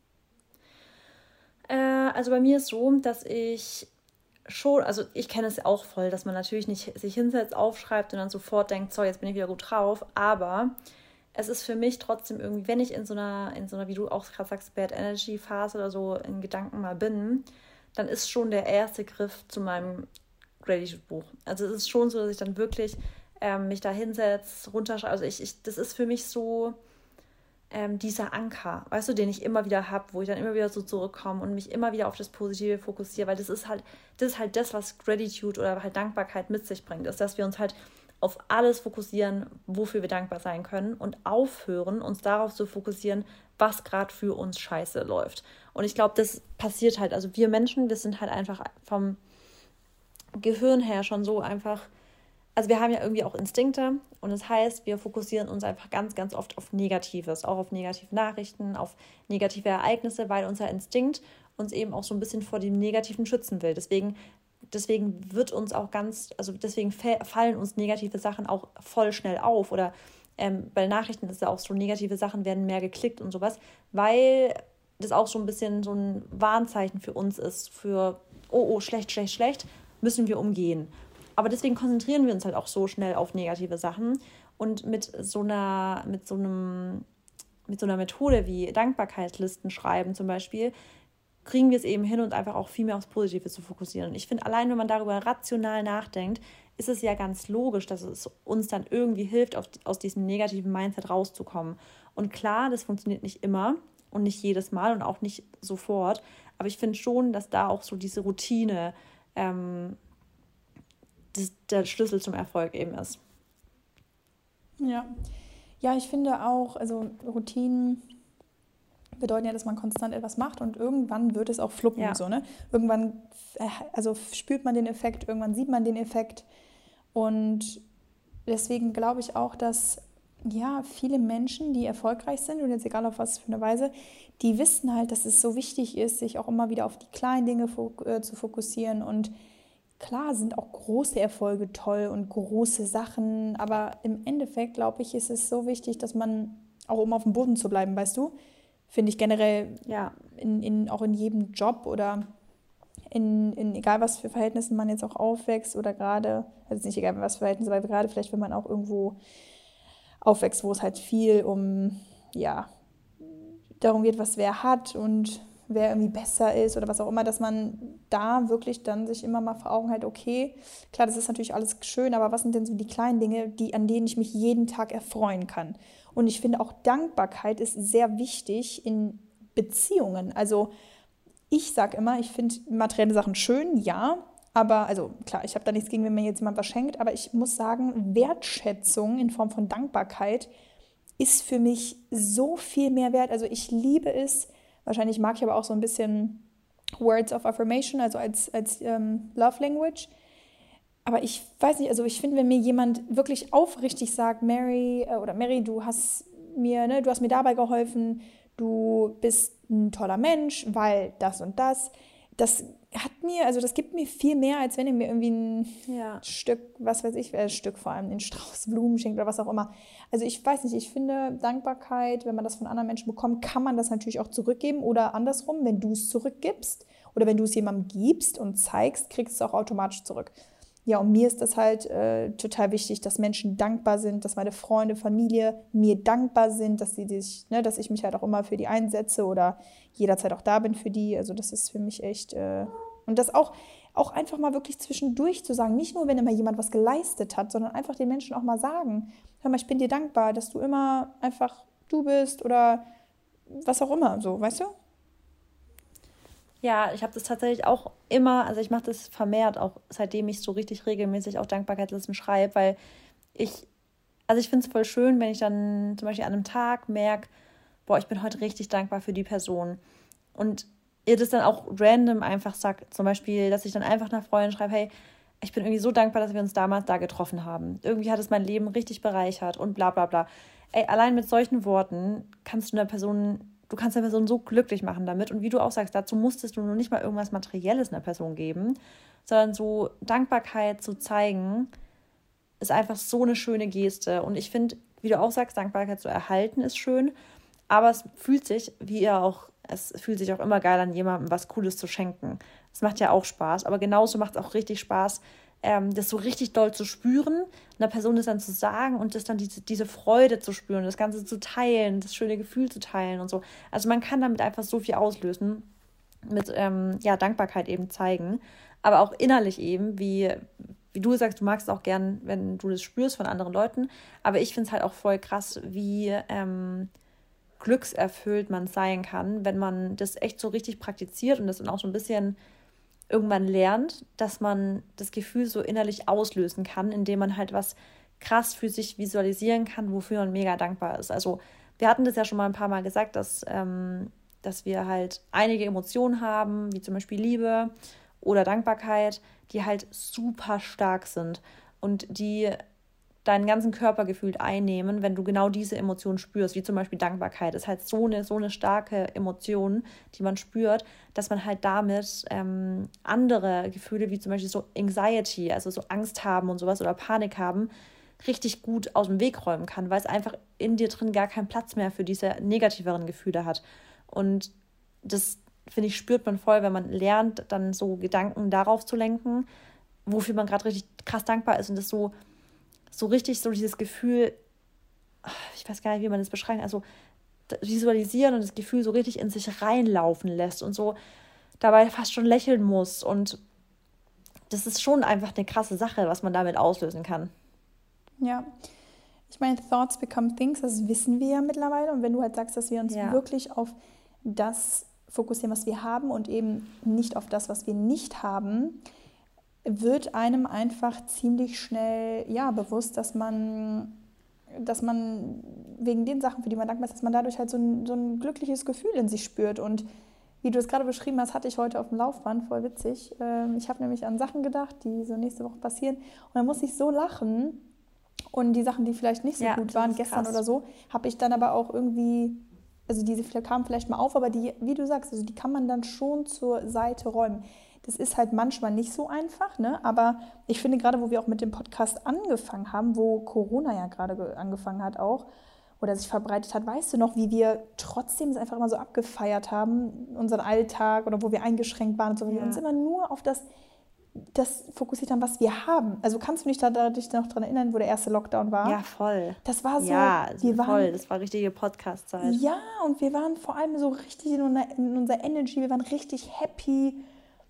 Speaker 2: Äh, also bei mir ist so, dass ich schon, also ich kenne es auch voll, dass man natürlich nicht sich hinsetzt, aufschreibt und dann sofort denkt, so, jetzt bin ich wieder gut drauf, aber es ist für mich trotzdem irgendwie, wenn ich in so einer, in so einer, wie du auch gerade sagst, Bad Energy Phase oder so in Gedanken mal bin, dann ist schon der erste Griff zu meinem Gratitude-Buch. Also es ist schon so, dass ich dann wirklich ähm, mich da hinsetze, runterschreibe, also ich, ich, das ist für mich so Ähm, dieser Anker, weißt du, den ich immer wieder habe, wo ich dann immer wieder so zurückkomme und mich immer wieder auf das Positive fokussiere, weil das ist halt, das ist halt das, was Gratitude oder halt Dankbarkeit mit sich bringt, ist, dass wir uns halt auf alles fokussieren, wofür wir dankbar sein können und aufhören, uns darauf zu fokussieren, was gerade für uns scheiße läuft. Und ich glaube, das passiert halt, also wir Menschen, wir sind halt einfach vom Gehirn her schon so einfach. Also wir haben ja irgendwie auch Instinkte und das heißt, wir fokussieren uns einfach ganz, ganz oft auf Negatives, auch auf negative Nachrichten, auf negative Ereignisse, weil unser Instinkt uns eben auch so ein bisschen vor dem Negativen schützen will. Deswegen, deswegen wird uns auch ganz, also deswegen fallen uns negative Sachen auch voll schnell auf oder ähm, bei Nachrichten ist es ja auch so, negative Sachen werden mehr geklickt und sowas, weil das auch so ein bisschen so ein Warnzeichen für uns ist, für oh, oh, schlecht, schlecht, schlecht, müssen wir umgehen. Aber deswegen konzentrieren wir uns halt auch so schnell auf negative Sachen. Und mit so einer, mit so einem, mit so einer Methode wie Dankbarkeitslisten schreiben zum Beispiel, kriegen wir es eben hin, uns einfach auch viel mehr aufs Positive zu fokussieren. Und ich finde, allein wenn man darüber rational nachdenkt, ist es ja ganz logisch, dass es uns dann irgendwie hilft, auf, aus diesem negativen Mindset rauszukommen. Und klar, das funktioniert nicht immer und nicht jedes Mal und auch nicht sofort. Aber ich finde schon, dass da auch so diese Routine ähm, der Schlüssel zum Erfolg eben ist.
Speaker 1: Ja. Ja, ich finde auch, also Routinen bedeuten ja, dass man konstant etwas macht und irgendwann wird es auch fluppen. Ja. So, ne? Irgendwann also spürt man den Effekt, irgendwann sieht man den Effekt und deswegen glaube ich auch, dass ja, viele Menschen, die erfolgreich sind und jetzt egal auf was für eine Weise, die wissen halt, dass es so wichtig ist, sich auch immer wieder auf die kleinen Dinge fok- äh, zu fokussieren und klar sind auch große Erfolge toll und große Sachen, aber im Endeffekt, glaube ich, ist es so wichtig, dass man, auch um auf dem Boden zu bleiben, weißt du, finde ich generell ja. in, in, auch in jedem Job oder in, in egal was für Verhältnissen man jetzt auch aufwächst oder gerade, also nicht egal was für Verhältnisse, aber gerade vielleicht, wenn man auch irgendwo aufwächst, wo es halt viel um, ja, darum geht, was wer hat und wer irgendwie besser ist oder was auch immer, dass man da wirklich dann sich immer mal vor Augen hält, okay, klar, das ist natürlich alles schön, aber was sind denn so die kleinen Dinge, die, an denen ich mich jeden Tag erfreuen kann? Und ich finde auch Dankbarkeit ist sehr wichtig in Beziehungen. Also ich sage immer, ich finde materielle Sachen schön, ja, Aber, also klar, ich habe da nichts gegen, wenn mir jetzt jemand was schenkt, aber ich muss sagen, Wertschätzung in Form von Dankbarkeit ist für mich so viel mehr wert. Also ich liebe es, wahrscheinlich mag ich aber auch so ein bisschen Words of Affirmation, also als, als ähm, Love Language. Aber ich weiß nicht, also ich finde, wenn mir jemand wirklich aufrichtig sagt, Mary, äh, oder Mary, du hast mir, ne, du hast mir dabei geholfen, du bist ein toller Mensch, weil das und das, das hat mir, also das gibt mir viel mehr, als wenn ihr mir irgendwie ein
Speaker 2: Ja.
Speaker 1: Stück, was weiß ich, ein Stück vor allem, einen Strauß Blumen schenkt oder was auch immer. Also ich weiß nicht, ich finde Dankbarkeit, wenn man das von anderen Menschen bekommt, kann man das natürlich auch zurückgeben oder andersrum, wenn du es zurückgibst oder wenn du es jemandem gibst und zeigst, kriegst du es auch automatisch zurück. Ja, und mir ist das halt äh, total wichtig, dass Menschen dankbar sind, dass meine Freunde, Familie mir dankbar sind, dass sie sich, ne, dass ich mich halt auch immer für die einsetze oder jederzeit auch da bin für die. Also das ist für mich echt, äh, und das auch, auch einfach mal wirklich zwischendurch zu sagen, nicht nur, wenn immer jemand was geleistet hat, sondern einfach den Menschen auch mal sagen, hör mal, ich bin dir dankbar, dass du immer einfach du bist oder was auch immer, so, weißt du?
Speaker 2: Ja, ich habe das tatsächlich auch immer, also ich mache das vermehrt, auch seitdem ich so richtig regelmäßig auch Dankbarkeitslisten schreibe, weil ich, also ich finde es voll schön, wenn ich dann zum Beispiel an einem Tag merke, boah, ich bin heute richtig dankbar für die Person. Und ihr das dann auch random einfach sagt, zum Beispiel, dass ich dann einfach einer Freundin schreibe, hey, ich bin irgendwie so dankbar, dass wir uns damals da getroffen haben. Irgendwie hat es mein Leben richtig bereichert und bla bla bla. Ey, allein mit solchen Worten kannst du einer Person, du kannst eine Person so glücklich machen damit. Und wie du auch sagst, dazu musstest du nur nicht mal irgendwas Materielles einer Person geben, sondern so Dankbarkeit zu zeigen, ist einfach so eine schöne Geste. Und ich finde, wie du auch sagst, Dankbarkeit zu erhalten ist schön, aber es fühlt sich, wie ihr auch, es fühlt sich auch immer geil an, jemandem was Cooles zu schenken. Es macht ja auch Spaß, aber genauso macht es auch richtig Spaß, ähm, das so richtig doll zu spüren, einer Person das dann zu sagen und das dann diese, diese Freude zu spüren, das Ganze zu teilen, das schöne Gefühl zu teilen und so. Also man kann damit einfach so viel auslösen, mit ähm, ja, Dankbarkeit eben zeigen, aber auch innerlich eben, wie, wie du sagst, du magst auch gern, wenn du das spürst von anderen Leuten, aber ich finde es halt auch voll krass, wie ähm, glückserfüllt man sein kann, wenn man das echt so richtig praktiziert und das dann auch so ein bisschen irgendwann lernt, dass man das Gefühl so innerlich auslösen kann, indem man halt was krass für sich visualisieren kann, wofür man mega dankbar ist. Also wir hatten das ja schon mal ein paar Mal gesagt, dass, ähm, dass wir halt einige Emotionen haben, wie zum Beispiel Liebe oder Dankbarkeit, die halt super stark sind und die deinen ganzen Körper gefühlt einnehmen, wenn du genau diese Emotionen spürst, wie zum Beispiel Dankbarkeit. Das ist halt so eine, so eine starke Emotion, die man spürt, dass man halt damit ähm, andere Gefühle, wie zum Beispiel so Anxiety, also so Angst haben und sowas oder Panik haben, richtig gut aus dem Weg räumen kann, weil es einfach in dir drin gar keinen Platz mehr für diese negativeren Gefühle hat. Und das, finde ich, spürt man voll, wenn man lernt, dann so Gedanken darauf zu lenken, wofür man gerade richtig krass dankbar ist und das so so richtig so dieses Gefühl, ich weiß gar nicht, wie man das beschreibt, also visualisieren und das Gefühl so richtig in sich reinlaufen lässt und so dabei fast schon lächeln muss. Und das ist schon einfach eine krasse Sache, was man damit auslösen kann.
Speaker 1: Ja, ich meine, Thoughts become things, das wissen wir ja mittlerweile. Und wenn du halt sagst, dass wir uns ja. wirklich auf das fokussieren, was wir haben und eben nicht auf das, was wir nicht haben, wird einem einfach ziemlich schnell ja, bewusst, dass man, dass man wegen den Sachen, für die man dankbar ist, dass man dadurch halt so ein, so ein glückliches Gefühl in sich spürt. Und wie du es gerade beschrieben hast, hatte ich heute auf dem Laufband, voll witzig. Ich habe nämlich an Sachen gedacht, die so nächste Woche passieren. Und dann musste ich so lachen. Und die Sachen, die vielleicht nicht so ja, gut waren, gestern krass. Oder so, habe ich dann aber auch irgendwie, also diese kamen vielleicht mal auf, aber die, wie du sagst, also die kann man dann schon zur Seite räumen. Das ist halt manchmal nicht so einfach, ne? Aber ich finde gerade, wo wir auch mit dem Podcast angefangen haben, wo Corona ja gerade angefangen hat auch oder sich verbreitet hat, weißt du noch, wie wir trotzdem es einfach immer so abgefeiert haben, unseren Alltag oder wo wir eingeschränkt waren und so, wie ja. wir uns immer nur auf das, das fokussiert haben, was wir haben. Also kannst du dich da, da dich noch dran erinnern, wo der erste Lockdown war?
Speaker 2: Ja, voll.
Speaker 1: Das war so,
Speaker 2: ja,
Speaker 1: wir
Speaker 2: voll.
Speaker 1: Waren,
Speaker 2: das war richtige Podcast-Zeit.
Speaker 1: Ja, und wir waren vor allem so richtig in, in unserer Energy, wir waren richtig happy.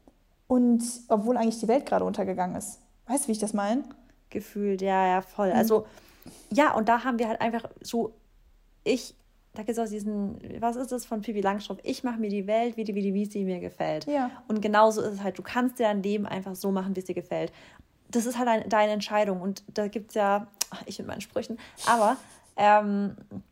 Speaker 1: Und obwohl eigentlich die Welt gerade untergegangen ist. Weißt du, wie ich das meine?
Speaker 2: Gefühlt, ja, ja, voll. Mhm. Also, ja, und da haben wir halt einfach so, ich da gibt es auch diesen, was ist das von Pippi Langstrumpf? Ich mache mir die Welt, wie die, wie die, wie sie mir gefällt.
Speaker 1: Ja.
Speaker 2: Und genauso ist es halt, du kannst dir dein Leben einfach so machen, wie es dir gefällt. Das ist halt ein, deine Entscheidung. Und da gibt es ja, ach, ich mit meinen Sprüchen, aber ähm,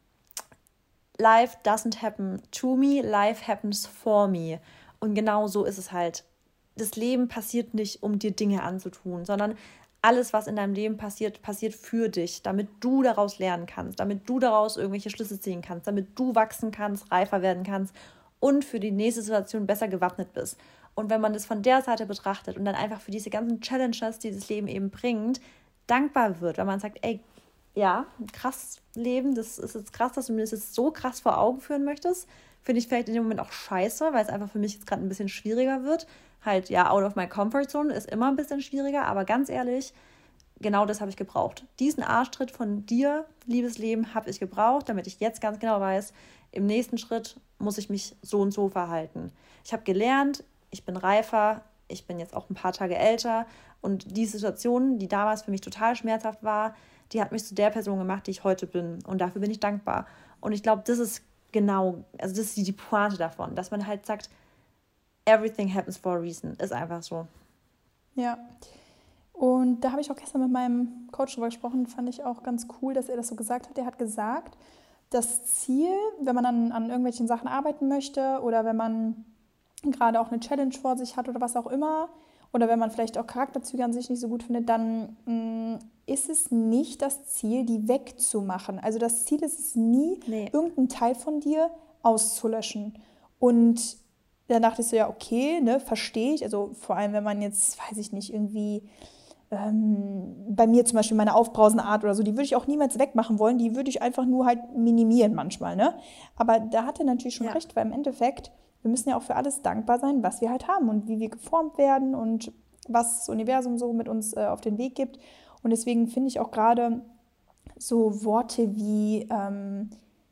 Speaker 2: life doesn't happen to me, life happens for me. Und genau so ist es halt. Das Leben passiert nicht, um dir Dinge anzutun, sondern alles, was in deinem Leben passiert, passiert für dich, damit du daraus lernen kannst, damit du daraus irgendwelche Schlüsse ziehen kannst, damit du wachsen kannst, reifer werden kannst und für die nächste Situation besser gewappnet bist. Und wenn man das von der Seite betrachtet und dann einfach für diese ganzen Challenges, die das Leben eben bringt, dankbar wird, wenn man sagt, ey, ja, krass Leben, das ist jetzt krass, dass du mir das jetzt so krass vor Augen führen möchtest, finde ich vielleicht in dem Moment auch scheiße, weil es einfach für mich jetzt gerade ein bisschen schwieriger wird. Halt, ja, out of my comfort zone ist immer ein bisschen schwieriger, aber ganz ehrlich, genau das habe ich gebraucht. Diesen Arschtritt von dir, liebes Leben, habe ich gebraucht, damit ich jetzt ganz genau weiß, im nächsten Schritt muss ich mich so und so verhalten. Ich habe gelernt, ich bin reifer, ich bin jetzt auch ein paar Tage älter und die Situation, die damals für mich total schmerzhaft war, die hat mich zu der Person gemacht, die ich heute bin und dafür bin ich dankbar. Und ich glaube, das ist genau, also das ist die Pointe davon, dass man halt sagt, everything happens for a reason. Ist einfach so.
Speaker 1: Ja. Und da habe ich auch gestern mit meinem Coach drüber gesprochen, fand ich auch ganz cool, dass er das so gesagt hat. Er hat gesagt, das Ziel, wenn man an, an irgendwelchen Sachen arbeiten möchte oder wenn man gerade auch eine Challenge vor sich hat oder was auch immer, oder wenn man vielleicht auch Charakterzüge an sich nicht so gut findet, dann mh, ist es nicht das Ziel, die wegzumachen. Also das Ziel ist es nie, nee. irgendeinen Teil von dir auszulöschen. Und da dachte ich so, ja, okay, ne, verstehe ich. Also vor allem, wenn man jetzt, weiß ich nicht, irgendwie ähm, bei mir zum Beispiel meine aufbrausende Art oder so, die würde ich auch niemals wegmachen wollen. Die würde ich einfach nur halt minimieren manchmal, ne? Aber da hat er natürlich schon ja. recht, weil im Endeffekt, wir müssen ja auch für alles dankbar sein, was wir halt haben und wie wir geformt werden und was das Universum so mit uns äh, auf den Weg gibt. Und deswegen finde ich auch gerade so Worte wie ähm,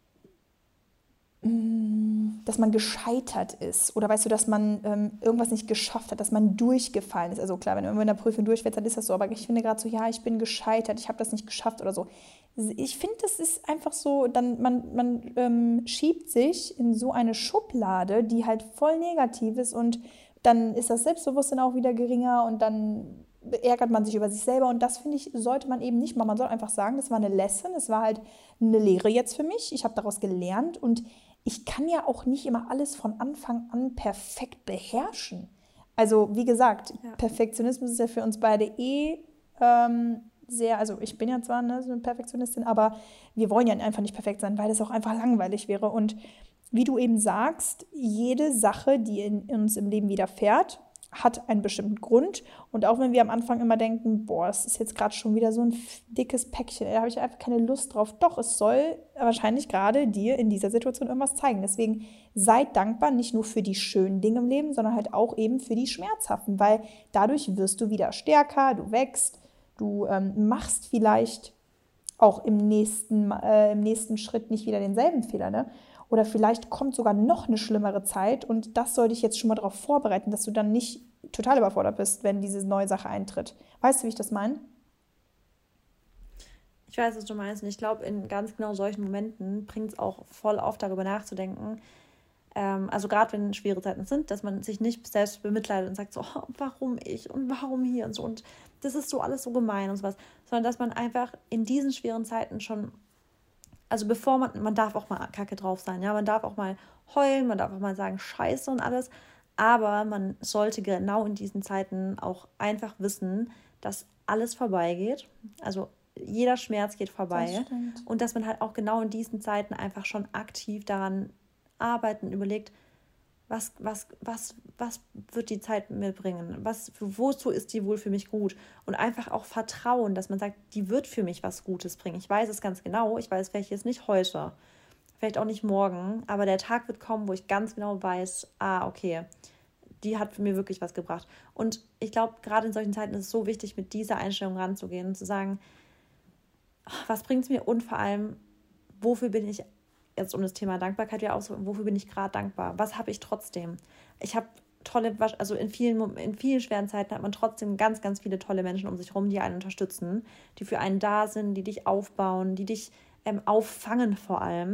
Speaker 1: dass man gescheitert ist oder weißt du, dass man ähm, irgendwas nicht geschafft hat, dass man durchgefallen ist. Also klar, wenn du irgendwo in der Prüfung durchfällst, dann ist das so, aber ich finde gerade so, ja, ich bin gescheitert, ich habe das nicht geschafft oder so. Ich finde, das ist einfach so, dann man, man ähm, schiebt sich in so eine Schublade, die halt voll negativ ist und dann ist das Selbstbewusstsein auch wieder geringer und dann ärgert man sich über sich selber und das, finde ich, sollte man eben nicht machen. Man soll einfach sagen, das war eine Lesson, es war halt eine Lehre jetzt für mich, ich habe daraus gelernt und ich kann ja auch nicht immer alles von Anfang an perfekt beherrschen. Also wie gesagt, ja. Perfektionismus ist ja für uns beide eh ähm, sehr, also ich bin ja zwar ne, so eine Perfektionistin, aber wir wollen ja einfach nicht perfekt sein, weil das auch einfach langweilig wäre. Und wie du eben sagst, jede Sache, die in, in uns im Leben widerfährt, hat einen bestimmten Grund. Und auch wenn wir am Anfang immer denken, boah, das ist jetzt gerade schon wieder so ein dickes Päckchen, da habe ich einfach keine Lust drauf. Doch, es soll wahrscheinlich gerade dir in dieser Situation irgendwas zeigen. Deswegen sei dankbar, nicht nur für die schönen Dinge im Leben, sondern halt auch eben für die schmerzhaften, weil dadurch wirst du wieder stärker, du wächst, du ähm, machst vielleicht auch im nächsten, äh, im nächsten Schritt nicht wieder denselben Fehler, ne? Oder vielleicht kommt sogar noch eine schlimmere Zeit und das soll dich jetzt schon mal darauf vorbereiten, dass du dann nicht total überfordert bist, wenn diese neue Sache eintritt. Weißt du, wie ich das meine?
Speaker 2: Ich weiß, was du meinst und ich glaube, in ganz genau solchen Momenten bringt es auch voll auf, darüber nachzudenken, ähm, also gerade wenn schwere Zeiten sind, dass man sich nicht selbst bemitleidet und sagt so, oh, warum ich und warum hier und so und das ist so alles so gemein und sowas, sondern dass man einfach in diesen schweren Zeiten schon, also bevor man, man darf auch mal kacke drauf sein, ja, man darf auch mal heulen, man darf auch mal sagen Scheiße und alles, aber man sollte genau in diesen Zeiten auch einfach wissen, dass alles vorbeigeht, also jeder Schmerz geht vorbei das und dass man halt auch genau in diesen Zeiten einfach schon aktiv daran arbeitet und überlegt, was, was, was, was wird die Zeit mir bringen, was, wozu ist die wohl für mich gut und einfach auch vertrauen, dass man sagt, die wird für mich was Gutes bringen. Ich weiß es ganz genau, ich weiß vielleicht jetzt nicht heute, vielleicht auch nicht morgen, aber der Tag wird kommen, wo ich ganz genau weiß, ah, okay, die hat für mir wirklich was gebracht. Und ich glaube, gerade in solchen Zeiten ist es so wichtig, mit dieser Einstellung ranzugehen und zu sagen, was bringt es mir und vor allem, wofür bin ich jetzt um das Thema Dankbarkeit wieder ausdrücken, wofür bin ich gerade dankbar? Was habe ich trotzdem? Ich habe tolle, also in vielen, in vielen schweren Zeiten hat man trotzdem ganz, ganz viele tolle Menschen um sich herum, die einen unterstützen, die für einen da sind, die dich aufbauen, die dich ähm, auffangen vor allem.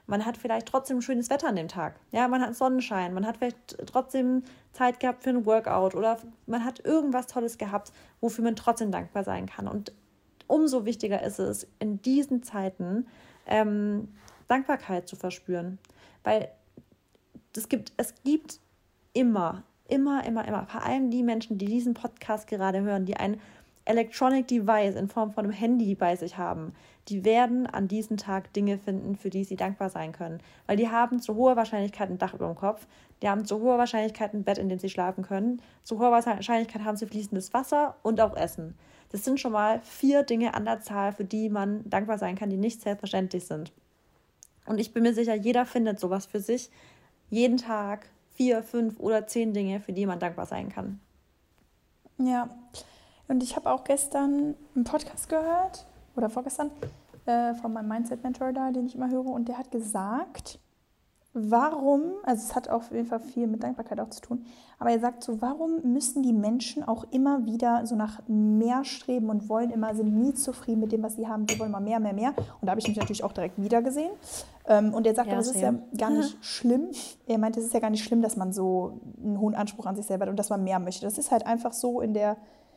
Speaker 2: Man hat vielleicht trotzdem schönes Wetter an dem Tag. Ja, man hat Sonnenschein, man hat vielleicht trotzdem Zeit gehabt für ein Workout oder man hat irgendwas Tolles gehabt, wofür man trotzdem dankbar sein kann. Und umso wichtiger ist es, in diesen Zeiten ähm, Dankbarkeit zu verspüren. Weil es gibt, es gibt immer, immer, immer, immer, vor allem die Menschen, die diesen Podcast gerade hören, die ein Electronic Device in Form von einem Handy bei sich haben, die werden an diesem Tag Dinge finden, für die sie dankbar sein können. Weil die haben zu hoher Wahrscheinlichkeit ein Dach über dem Kopf, die haben zu hoher Wahrscheinlichkeit ein Bett, in dem sie schlafen können, zu hoher Wahrscheinlichkeit haben sie fließendes Wasser und auch Essen. Das sind schon mal vier Dinge an der Zahl, für die man dankbar sein kann, die nicht selbstverständlich sind. Und ich bin mir sicher, jeder findet sowas für sich. Jeden Tag vier, fünf oder zehn Dinge, für die man dankbar sein kann.
Speaker 1: Ja, und ich habe auch gestern einen Podcast gehört, oder vorgestern, äh, von meinem Mindset-Mentor da, den ich immer höre, und der hat gesagt, warum, also es hat auf jeden Fall viel mit Dankbarkeit auch zu tun, aber er sagt so, warum müssen die Menschen auch immer wieder so nach mehr streben und wollen immer, sind nie zufrieden mit dem, was sie haben, sie wollen immer mehr, mehr, mehr. Und da habe ich mich natürlich auch direkt wieder gesehen. Ähm, und er sagt, ja, das ist ja gar nicht schlimm. Er meint, es ist ja gar nicht schlimm, dass man so einen hohen Anspruch an sich selber hat und dass man mehr möchte. Das ist halt einfach so in der,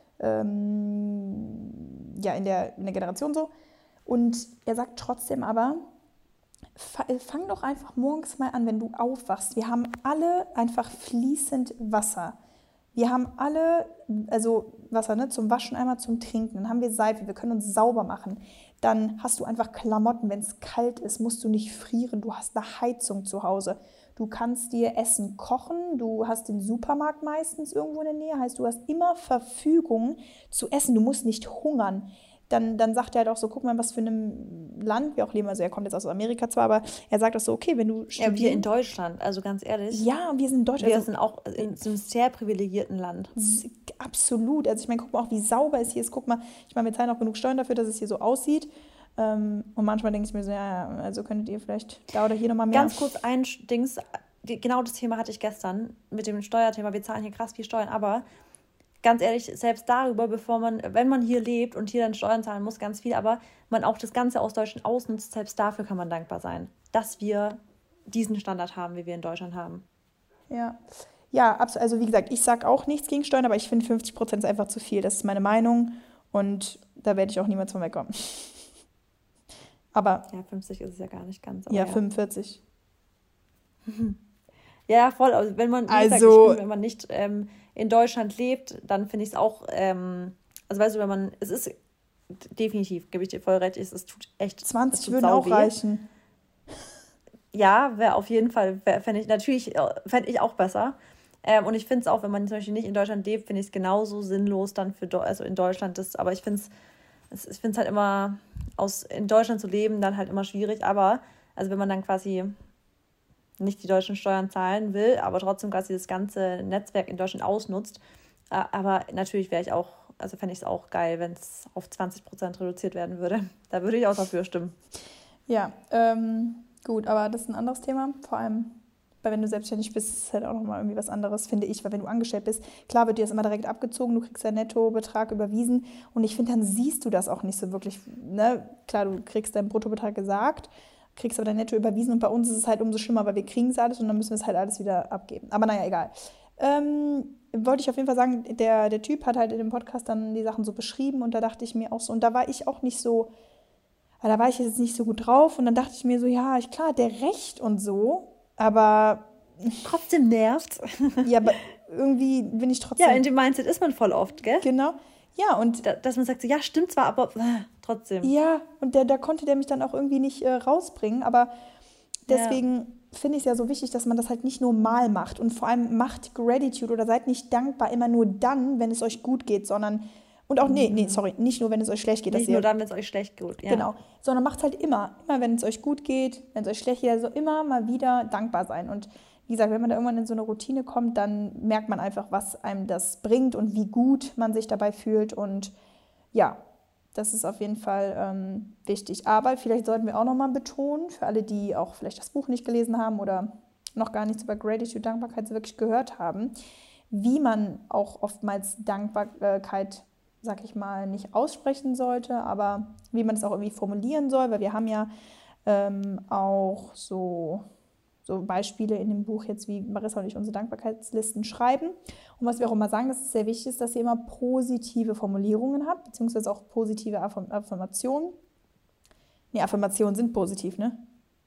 Speaker 1: ähm, ja, in der, in der Generation so. Und er sagt trotzdem aber, fang doch einfach morgens mal an, wenn du aufwachst. Wir haben alle einfach fließend Wasser. Wir haben alle, also Wasser, ne, zum Waschen, einmal zum Trinken. Dann haben wir Seife, wir können uns sauber machen. Dann hast du einfach Klamotten, wenn es kalt ist, musst du nicht frieren. Du hast eine Heizung zu Hause. Du kannst dir Essen kochen. Du hast den Supermarkt meistens irgendwo in der Nähe. Heißt, du hast immer Verfügung zu essen. Du musst nicht hungern. Dann, dann sagt er halt auch so, guck mal, was für einem Land wir auch leben. Also er kommt jetzt aus Amerika zwar, aber er sagt auch so, okay, wenn du
Speaker 2: ja, wir in Deutschland, also ganz ehrlich.
Speaker 1: Ja, wir sind in Deutschland.
Speaker 2: Wir
Speaker 1: also,
Speaker 2: sind auch in einem sehr privilegierten Land.
Speaker 1: Absolut. Also ich meine, guck mal auch, wie sauber es hier ist. Guck mal, ich meine, wir zahlen auch genug Steuern dafür, dass es hier so aussieht. Und manchmal denke ich mir so, ja, also könntet ihr vielleicht da oder hier nochmal mehr.
Speaker 2: Ganz kurz ein Dings, genau das Thema hatte ich gestern mit dem Steuerthema. Wir zahlen hier krass viel Steuern, aber ganz ehrlich, selbst darüber, bevor man, wenn man hier lebt und hier dann Steuern zahlen muss, ganz viel, aber man auch das Ganze aus Deutschland ausnutzt, selbst dafür kann man dankbar sein, dass wir diesen Standard haben, wie wir in Deutschland haben.
Speaker 1: Ja, ja, also wie gesagt, ich sage auch nichts gegen Steuern, aber ich finde fünfzig Prozent ist einfach zu viel. Das ist meine Meinung und da werde ich auch niemals von wegkommen. Aber
Speaker 2: ja, fünfzig ist es ja gar nicht ganz.
Speaker 1: Ja, ja, fünfundvierzig.
Speaker 2: Ja, voll. Also wenn man, wie
Speaker 1: also,
Speaker 2: gesagt, ich find, wenn man nicht ähm, in Deutschland lebt, dann finde ich es auch, ähm, also weißt du, wenn man, es ist definitiv, gebe ich dir voll recht, es, es tut echt,
Speaker 1: zwanzig
Speaker 2: es tut
Speaker 1: würden auch weh. Reichen.
Speaker 2: Ja, wäre auf jeden Fall, fände ich, natürlich, fände ich auch besser. Ähm, und ich finde es auch, wenn man zum Beispiel nicht in Deutschland lebt, finde ich es genauso sinnlos dann für, also in Deutschland, das, aber ich finde es, ich finde es halt immer, aus, in Deutschland zu leben, dann halt immer schwierig, aber, also wenn man dann quasi nicht die deutschen Steuern zahlen will, aber trotzdem quasi das ganze Netzwerk in Deutschland ausnutzt. Aber natürlich wäre ich auch, also fände ich es auch geil, wenn es auf zwanzig Prozent reduziert werden würde. Da würde ich auch dafür stimmen.
Speaker 1: Ja, ähm, gut, aber das ist ein anderes Thema. Vor allem, weil wenn du selbstständig bist, ist es halt auch nochmal irgendwie was anderes, finde ich. Weil wenn du angestellt bist, klar wird dir das immer direkt abgezogen, du kriegst deinen Nettobetrag überwiesen. Und ich finde, dann siehst du das auch nicht so wirklich. Ne? Klar, du kriegst deinen Bruttobetrag gesagt, kriegst aber dein Netto überwiesen und bei uns ist es halt umso schlimmer, weil wir kriegen es alles und dann müssen wir es halt alles wieder abgeben. Aber naja, egal. Ähm, wollte ich auf jeden Fall sagen, der, der Typ hat halt in dem Podcast dann die Sachen so beschrieben und da dachte ich mir auch so, und da war ich auch nicht so, da war ich jetzt nicht so gut drauf und dann dachte ich mir so, ja, ich, klar, der recht und so, aber
Speaker 2: trotzdem nervt.
Speaker 1: Ja, aber irgendwie bin ich trotzdem...
Speaker 2: Ja, in dem Mindset ist man voll oft, gell?
Speaker 1: Genau. Ja, und...
Speaker 2: Da, dass man sagt so, ja, stimmt zwar, aber äh, trotzdem.
Speaker 1: Ja, und der, da konnte der mich dann auch irgendwie nicht äh, rausbringen, aber deswegen ja. finde ich es ja so wichtig, dass man das halt nicht nur mal macht und vor allem macht Gratitude oder seid nicht dankbar immer nur dann, wenn es euch gut geht, sondern... Und auch, nee, nee, sorry, nicht nur, wenn es euch schlecht geht.
Speaker 2: Nicht
Speaker 1: dass
Speaker 2: nur
Speaker 1: ihr,
Speaker 2: dann, wenn es euch schlecht geht, ja.
Speaker 1: Genau, sondern macht halt immer, immer, wenn es euch gut geht, wenn es euch schlecht geht, also immer mal wieder dankbar sein. Und wie gesagt, wenn man da irgendwann in so eine Routine kommt, dann merkt man einfach, was einem das bringt und wie gut man sich dabei fühlt. Und ja, das ist auf jeden Fall ähm, wichtig. Aber vielleicht sollten wir auch nochmal betonen, für alle, die auch vielleicht das Buch nicht gelesen haben oder noch gar nichts über Gratitude, Dankbarkeit wirklich gehört haben, wie man auch oftmals Dankbarkeit, sag ich mal, nicht aussprechen sollte, aber wie man es auch irgendwie formulieren soll, weil wir haben ja ähm, auch so, so Beispiele in dem Buch jetzt, wie Marissa und ich unsere Dankbarkeitslisten schreiben. Und was wir auch immer sagen, dass es sehr wichtig ist, dass ihr immer positive Formulierungen habt, beziehungsweise auch positive Affirm- Affirmationen. Nee, Affirmationen sind positiv, ne?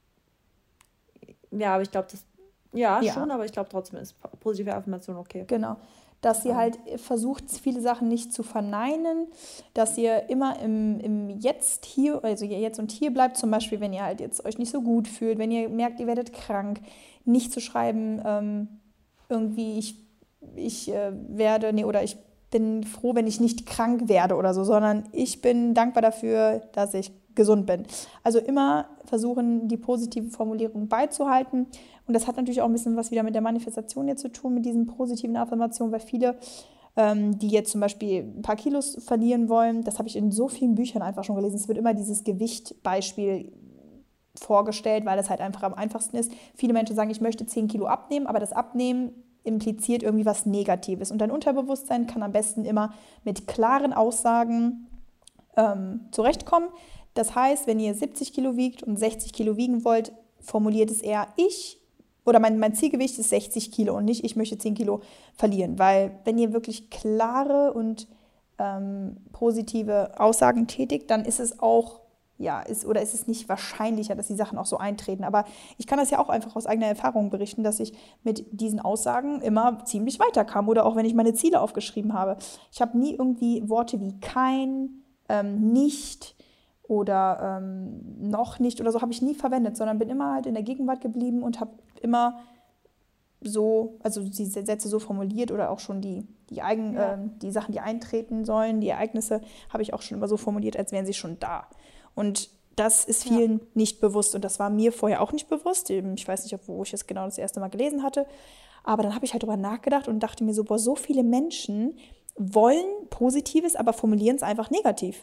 Speaker 2: Ja, aber ich glaube, das, ja,
Speaker 1: Ja.
Speaker 2: schon, aber ich glaube trotzdem ist positive Affirmation okay.
Speaker 1: Genau. Dass ihr halt versucht, viele Sachen nicht zu verneinen, dass ihr immer im, im Jetzt hier, also jetzt und hier bleibt, zum Beispiel, wenn ihr halt jetzt euch nicht so gut fühlt, wenn ihr merkt, ihr werdet krank, nicht zu schreiben, ähm, irgendwie ich, ich äh, werde, nee, oder ich bin froh, wenn ich nicht krank werde oder so, sondern ich bin dankbar dafür, dass ich gesund bin. Also immer versuchen, die positive Formulierung beizuhalten. Und das hat natürlich auch ein bisschen was wieder mit der Manifestation jetzt zu tun, mit diesen positiven Affirmationen, weil viele, ähm, die jetzt zum Beispiel ein paar Kilos verlieren wollen, das habe ich in so vielen Büchern einfach schon gelesen, es wird immer dieses Gewichtbeispiel vorgestellt, weil das halt einfach am einfachsten ist. Viele Menschen sagen, ich möchte zehn Kilo abnehmen, aber das Abnehmen impliziert irgendwie was Negatives. Und dein Unterbewusstsein kann am besten immer mit klaren Aussagen ähm, zurechtkommen. Das heißt, wenn ihr siebzig Kilo wiegt und sechzig Kilo wiegen wollt, formuliert es eher ich oder mein, mein Zielgewicht ist sechzig Kilo und nicht ich möchte zehn Kilo verlieren. Weil wenn ihr wirklich klare und ähm, positive Aussagen tätigt, dann ist es auch, ja, ist, oder ist es nicht wahrscheinlicher, dass die Sachen auch so eintreten. Aber ich kann das ja auch einfach aus eigener Erfahrung berichten, dass ich mit diesen Aussagen immer ziemlich weiterkam. Oder auch wenn ich meine Ziele aufgeschrieben habe. Ich habe nie irgendwie Worte wie kein, ähm, nicht oder ähm, noch nicht oder so habe ich nie verwendet, sondern bin immer halt in der Gegenwart geblieben und habe immer so, also die Sätze so formuliert oder auch schon die, die, Eigen,
Speaker 2: Ja.
Speaker 1: äh, die Sachen, die eintreten sollen, die Ereignisse, habe ich auch schon immer so formuliert, als wären sie schon da. Und das ist vielen ja. nicht bewusst und das war mir vorher auch nicht bewusst. Ich weiß nicht, wo ich es genau das erste Mal gelesen hatte, aber dann habe ich halt drüber nachgedacht und dachte mir so, boah, so viele Menschen wollen Positives, aber formulieren es einfach negativ.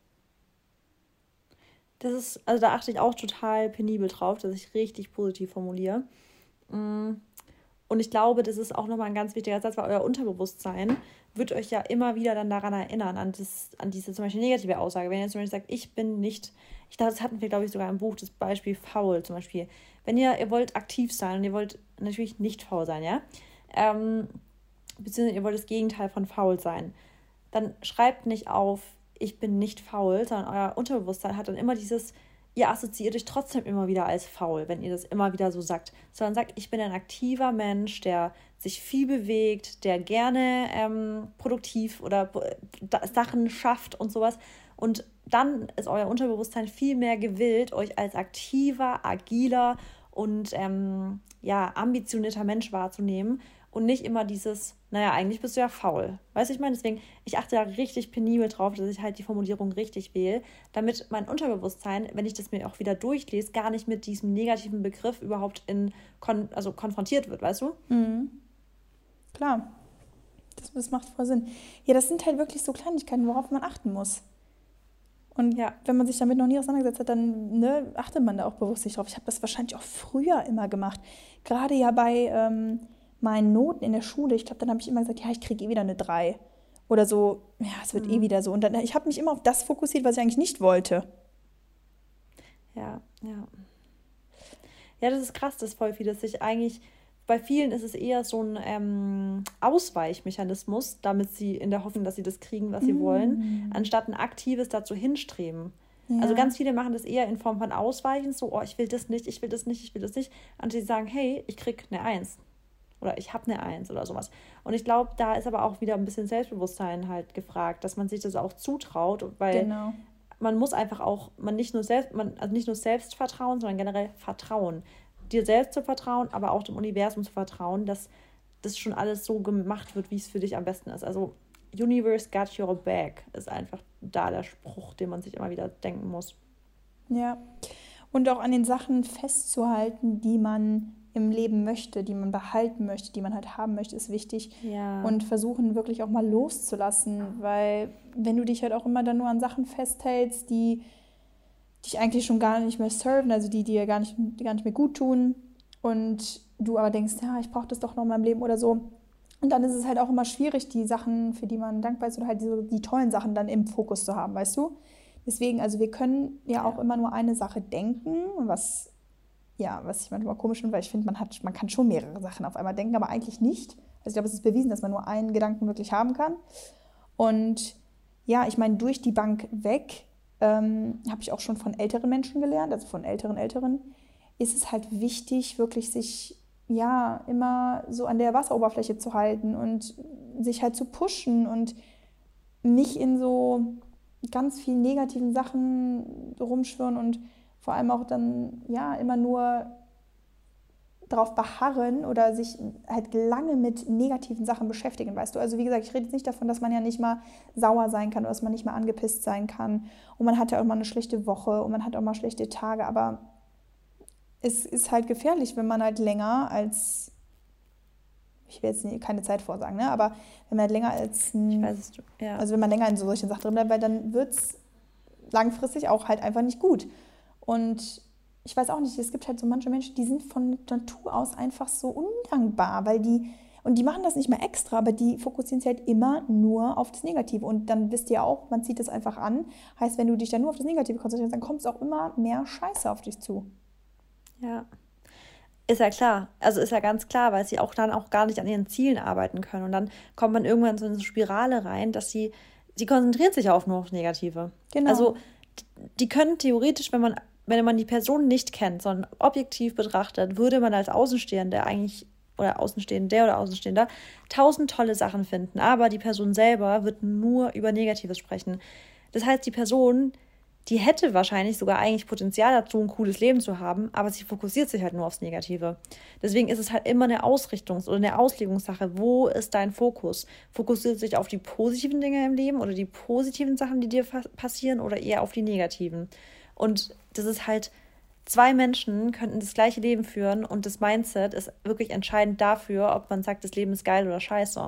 Speaker 2: Das ist, also da achte ich auch total penibel drauf, dass ich richtig positiv formuliere. Und ich glaube, das ist auch nochmal ein ganz wichtiger Satz, weil euer Unterbewusstsein wird euch ja immer wieder dann daran erinnern, an, das, an diese zum Beispiel negative Aussage. Wenn ihr zum Beispiel sagt, ich bin nicht, ich glaube, das hatten wir, glaube ich, sogar im Buch, das Beispiel faul zum Beispiel. Wenn ihr, ihr wollt aktiv sein und ihr wollt natürlich nicht faul sein, ja, ähm, beziehungsweise ihr wollt das Gegenteil von faul sein, dann schreibt nicht auf, ich bin nicht faul, sondern euer Unterbewusstsein hat dann immer dieses, ihr assoziiert euch trotzdem immer wieder als faul, wenn ihr das immer wieder so sagt, sondern sagt, ich bin ein aktiver Mensch, der sich viel bewegt, der gerne ähm, produktiv oder äh, Sachen schafft und sowas. Und dann ist euer Unterbewusstsein viel mehr gewillt, euch als aktiver, agiler und ähm, ja, ambitionierter Mensch wahrzunehmen. Und nicht immer dieses, naja, eigentlich bist du ja faul. Weißt du, ich meine, deswegen, ich achte da richtig penibel drauf, dass ich halt die Formulierung richtig wähle, damit mein Unterbewusstsein, wenn ich das mir auch wieder durchlese, gar nicht mit diesem negativen Begriff überhaupt in kon- also konfrontiert wird, weißt du?
Speaker 1: Mhm. Klar, das, das macht voll Sinn. Ja, das sind halt wirklich so Kleinigkeiten, worauf man achten muss. Und ja, wenn man sich damit noch nie auseinandergesetzt hat, dann ne, achtet man da auch bewusst nicht drauf. Ich habe das wahrscheinlich auch früher immer gemacht. Gerade ja bei ähm, meinen Noten in der Schule. Ich glaube, dann habe ich immer gesagt, ja, ich kriege eh wieder eine drei. Oder so, ja, es wird mhm. eh wieder so. Und dann, ich habe mich immer auf das fokussiert, was ich eigentlich nicht wollte.
Speaker 2: Ja, ja. Ja, das ist krass, dass voll viel, dass sich eigentlich, bei vielen ist es eher so ein ähm, Ausweichmechanismus, damit sie in der Hoffnung, dass sie das kriegen, was sie mm. wollen, anstatt ein aktives dazu hinstreben. Ja. Also ganz viele machen das eher in Form von Ausweichen, so, oh, ich will das nicht, ich will das nicht, ich will das nicht. Und sie sagen, hey, ich krieg eine Eins. Oder ich habe eine Eins oder sowas. Und ich glaube, da ist aber auch wieder ein bisschen Selbstbewusstsein halt gefragt, dass man sich das auch zutraut, weil genau. man muss einfach auch, man nicht nur selbst, man, also nicht nur Selbstvertrauen, sondern generell Vertrauen. Dir selbst zu vertrauen, aber auch dem Universum zu vertrauen, dass das schon alles so gemacht wird, wie es für dich am besten ist. Also Universe got your back ist einfach da der Spruch, den man sich immer wieder denken muss.
Speaker 1: Ja, und auch an den Sachen festzuhalten, die man im Leben möchte, die man behalten möchte, die man halt haben möchte, ist wichtig.
Speaker 2: Ja.
Speaker 1: Und versuchen wirklich auch mal loszulassen, weil wenn du dich halt auch immer dann nur an Sachen festhältst, die dich eigentlich schon gar nicht mehr serven, also die dir gar nicht, gar nicht mehr gut tun und du aber denkst, ja, ich brauche das doch noch in meinem Leben oder so. Und dann ist es halt auch immer schwierig, die Sachen, für die man dankbar ist oder halt die, die tollen Sachen dann im Fokus zu haben, weißt du? Deswegen, also wir können ja, ja auch immer nur eine Sache denken, was, ja, was ich manchmal komisch finde, weil ich finde, man hat, man kann schon mehrere Sachen auf einmal denken, aber eigentlich nicht. Also ich glaube, es ist bewiesen, dass man nur einen Gedanken wirklich haben kann. Und ja, ich meine, durch die Bank weg ähm, habe ich auch schon von älteren Menschen gelernt, also von älteren Älteren, ist es halt wichtig, wirklich sich ja immer so an der Wasseroberfläche zu halten und sich halt zu pushen und nicht in so ganz vielen negativen Sachen rumschwirren und vor allem auch dann ja immer nur darauf beharren oder sich halt lange mit negativen Sachen beschäftigen, weißt du? Also wie gesagt, ich rede jetzt nicht davon, dass man ja nicht mal sauer sein kann oder dass man nicht mal angepisst sein kann und man hat ja auch mal eine schlechte Woche und man hat auch mal schlechte Tage, aber es ist halt gefährlich, wenn man halt länger als, ich will jetzt keine Zeit vorsagen, ne? Aber wenn man halt länger als,
Speaker 2: ich weiß es, ja.
Speaker 1: also wenn man länger in so solchen Sachen drin bleibt, weil dann wird es langfristig auch halt einfach nicht gut. Und ich weiß auch nicht, es gibt halt so manche Menschen, die sind von Natur aus einfach so undankbar, weil die, und die machen das nicht mal extra, aber die fokussieren sich halt immer nur auf das Negative. Und dann wisst ihr auch, man zieht das einfach an. Heißt, wenn du dich dann nur auf das Negative konzentrierst, dann kommt es auch immer mehr Scheiße auf dich zu.
Speaker 2: Ja, ist ja klar. Also ist ja ganz klar, weil sie auch dann auch gar nicht an ihren Zielen arbeiten können. Und dann kommt man irgendwann so in so eine Spirale rein, dass sie, sie konzentriert sich auch nur auf Negative.
Speaker 1: Genau.
Speaker 2: Also die können theoretisch, wenn man, wenn man die Person nicht kennt, sondern objektiv betrachtet, würde man als Außenstehender eigentlich, oder Außenstehender oder Außenstehender, tausend tolle Sachen finden. Aber die Person selber wird nur über Negatives sprechen. Das heißt, die Person, die hätte wahrscheinlich sogar eigentlich Potenzial dazu, ein cooles Leben zu haben, aber sie fokussiert sich halt nur aufs Negative. Deswegen ist es halt immer eine Ausrichtungs- oder eine Auslegungssache. Wo ist dein Fokus? Fokussiert sich auf die positiven Dinge im Leben oder die positiven Sachen, die dir fa- passieren oder eher auf die negativen? Und das ist halt, zwei Menschen könnten das gleiche Leben führen und das Mindset ist wirklich entscheidend dafür, ob man sagt, das Leben ist geil oder scheiße.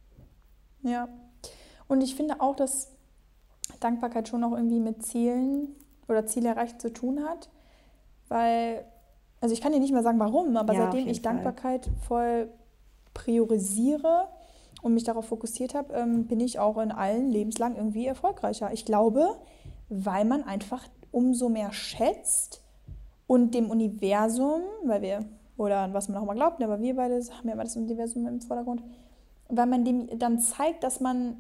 Speaker 1: Ja, und ich finde auch, dass Dankbarkeit schon auch irgendwie mit Zielen oder Ziele erreichen zu tun hat, weil, also ich kann dir nicht mehr sagen, warum, aber
Speaker 2: Ja, auf
Speaker 1: seitdem
Speaker 2: jeden
Speaker 1: ich Dankbarkeit voll priorisiere und mich darauf fokussiert habe, ähm, bin ich auch in allen lebenslang irgendwie erfolgreicher. Ich glaube, weil man einfach umso mehr schätzt und dem Universum, weil wir, oder an was man auch immer glaubt, aber wir beide haben ja immer das Universum im Vordergrund, weil man dem dann zeigt, dass man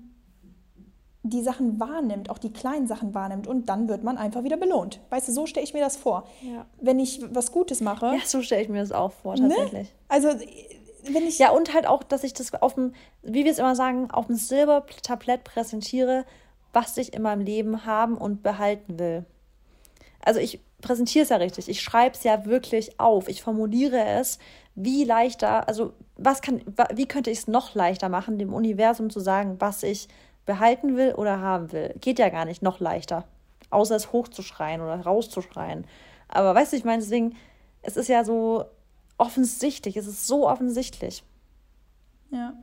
Speaker 1: die Sachen wahrnimmt, auch die kleinen Sachen wahrnimmt und dann wird man einfach wieder belohnt. Weißt du, so stelle ich mir das vor.
Speaker 2: Ja.
Speaker 1: Wenn ich was Gutes mache.
Speaker 2: Ja, so stelle ich mir das auch vor, tatsächlich.
Speaker 1: Ne? Also, wenn ich...
Speaker 2: Ja, und halt auch, dass ich das auf dem, wie wir es immer sagen, auf dem Silbertablett präsentiere, was ich in meinem Leben haben und behalten will. Also ich präsentiere es ja richtig, ich schreibe es ja wirklich auf, ich formuliere es, wie leichter, also was kann, wie könnte ich es noch leichter machen, dem Universum zu sagen, was ich behalten will oder haben will. Geht ja gar nicht noch leichter, außer es hochzuschreien oder rauszuschreien. Aber weißt du, ich meine, deswegen, es ist ja so offensichtlich, es ist so offensichtlich.
Speaker 1: Ja,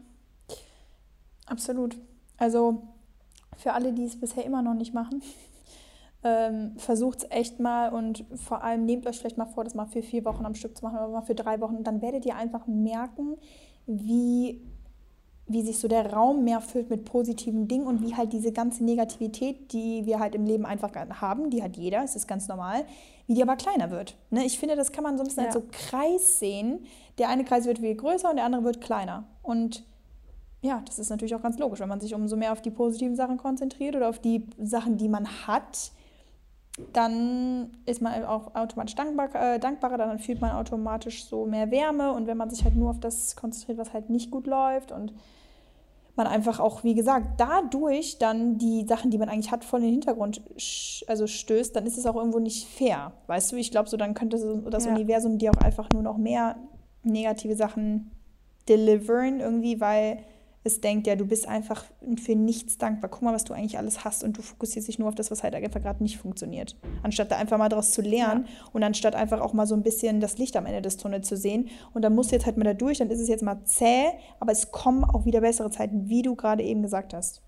Speaker 1: absolut. Also für alle, die es bisher immer noch nicht machen, ähm, versucht es echt mal und vor allem nehmt euch vielleicht mal vor, das mal für vier Wochen am Stück zu machen oder mal für drei Wochen. Und dann werdet ihr einfach merken, wie wie sich so der Raum mehr füllt mit positiven Dingen und wie halt diese ganze Negativität, die wir halt im Leben einfach haben, die hat jeder, es ist ganz normal, wie die aber kleiner wird. Ne? Ich finde, das kann man so ein bisschen ja. als so Kreis sehen. Der eine Kreis wird viel größer und der andere wird kleiner. Und ja, das ist natürlich auch ganz logisch, wenn man sich umso mehr auf die positiven Sachen konzentriert oder auf die Sachen, die man hat, dann ist man auch automatisch dankbar, äh, dankbarer, dann fühlt man automatisch so mehr Wärme und wenn man sich halt nur auf das konzentriert, was halt nicht gut läuft und man einfach auch, wie gesagt, dadurch dann die Sachen, die man eigentlich hat, voll in den Hintergrund sch- also stößt, dann ist es auch irgendwo nicht fair, weißt du? Ich glaube, so dann könnte so das ja. Universum dir auch einfach nur noch mehr negative Sachen deliveren irgendwie, weil es denkt, ja, du bist einfach für nichts dankbar. Guck mal, was du eigentlich alles hast und du fokussierst dich nur auf das, was halt einfach gerade nicht funktioniert. Anstatt da einfach mal daraus zu lernen ja. und anstatt einfach auch mal so ein bisschen das Licht am Ende des Tunnels zu sehen. Und dann musst du jetzt halt mal da durch, dann ist es jetzt mal zäh, aber es kommen auch wieder bessere Zeiten, wie du gerade eben gesagt hast.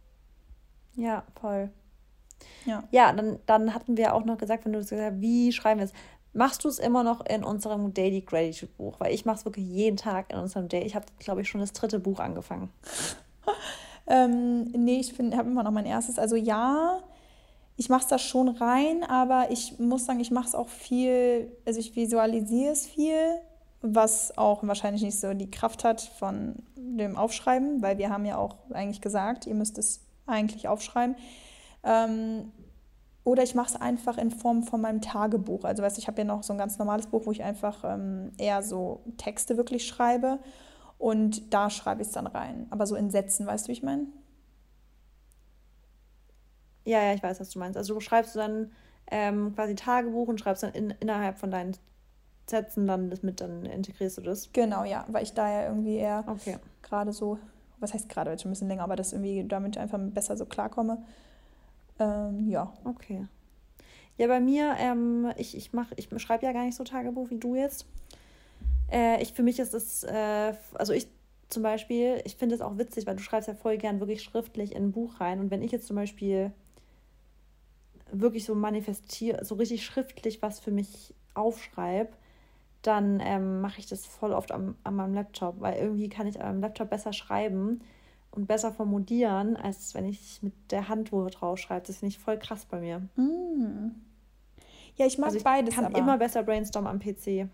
Speaker 2: Ja, voll.
Speaker 1: Ja,
Speaker 2: ja dann, dann hatten wir auch noch gesagt, wenn du das gesagt hast, wie schreiben wir es? Machst du es immer noch in unserem Daily Gratitude Buch? Weil ich mache es wirklich jeden Tag in unserem Daily. Ich habe, glaube ich, schon das dritte Buch angefangen.
Speaker 1: ähm, nee, ich habe immer noch mein erstes. Also ja, ich mache es da schon rein, aber ich muss sagen, ich mache es auch viel, also ich visualisiere es viel, was auch wahrscheinlich nicht so die Kraft hat von dem Aufschreiben, weil wir haben ja auch eigentlich gesagt, ihr müsst es eigentlich aufschreiben. Ähm, oder ich mache es einfach in Form von meinem Tagebuch. Also weißt du, ich habe ja noch so ein ganz normales Buch, wo ich einfach ähm, eher so Texte wirklich schreibe und da schreibe ich es dann rein. Aber so in Sätzen, weißt du, wie ich meine?
Speaker 2: Ja, ja, ich weiß, was du meinst. Also du schreibst dann ähm, quasi Tagebuch und schreibst dann in, innerhalb von deinen Sätzen dann das mit, dann integrierst du das.
Speaker 1: Genau, ja, weil ich da ja irgendwie eher
Speaker 2: Okay.
Speaker 1: gerade so, was heißt gerade, jetzt schon ein bisschen länger, aber das irgendwie damit einfach besser so klarkomme. Ähm, ja.
Speaker 2: Okay. Ja, bei mir, ähm, ich, ich mach, ich schreibe ja gar nicht so Tagebuch wie du jetzt. Äh, ich, für mich ist es, äh, also ich zum Beispiel, ich finde es auch witzig, weil du schreibst ja voll gern wirklich schriftlich in ein Buch rein. Und wenn ich jetzt zum Beispiel wirklich so manifestiere, so richtig schriftlich was für mich aufschreibe, dann ähm, mache ich das voll oft am, an meinem Laptop, weil irgendwie kann ich an meinem Laptop besser schreiben und besser formulieren, als wenn ich mit der Hand wo drauf schreibe. Das finde ich voll krass bei mir.
Speaker 1: Mm. Ja, ich mag
Speaker 2: Also ich
Speaker 1: beides
Speaker 2: kann
Speaker 1: aber.
Speaker 2: immer besser brainstormen am P C.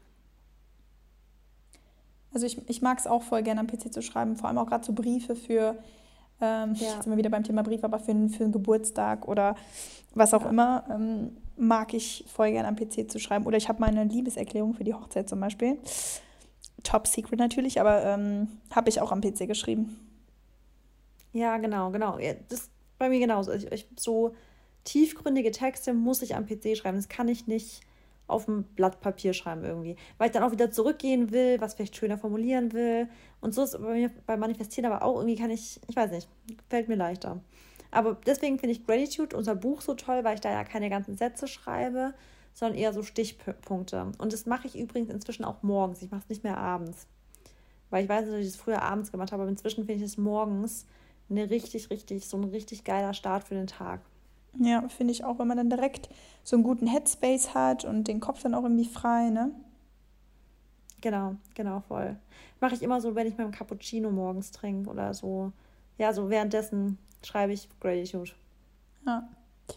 Speaker 1: Also ich, ich mag es auch voll gerne am P C zu schreiben, vor allem auch gerade so Briefe für, ähm,
Speaker 2: Ja,
Speaker 1: jetzt sind wir wieder beim Thema Brief, aber für, einen- für einen Geburtstag oder was auch
Speaker 2: ja.
Speaker 1: immer, ähm, mag ich voll gerne am P C zu schreiben. Oder ich habe meine Liebeserklärung für die Hochzeit zum Beispiel. Top Secret natürlich, aber ähm, habe ich auch am P C geschrieben.
Speaker 2: Ja, genau, genau. Ja, das ist bei mir genauso. Ich, ich, so tiefgründige Texte muss ich am P C schreiben. Das kann ich nicht auf dem Blatt Papier schreiben irgendwie. Weil ich dann auch wieder zurückgehen will, was vielleicht schöner formulieren will. Und so ist es bei mir beim Manifestieren aber auch irgendwie kann ich, ich weiß nicht, fällt mir leichter. Aber deswegen finde ich Gratitude, unser Buch, so toll, weil ich da ja keine ganzen Sätze schreibe, sondern eher so Stichpunkte. Und das mache ich übrigens inzwischen auch morgens. Ich mache es nicht mehr abends. Weil ich weiß, dass ich es früher abends gemacht habe, aber inzwischen finde ich es morgens eine richtig, richtig, so ein richtig geiler Start für den Tag.
Speaker 1: Ja, finde ich auch, wenn man dann direkt so einen guten Headspace hat und den Kopf dann auch irgendwie frei, ne?
Speaker 2: Genau, genau, voll. Mache ich immer so, wenn ich meinen Cappuccino morgens trinke oder so. Ja, so währenddessen schreibe ich Gratitude.
Speaker 1: Ja.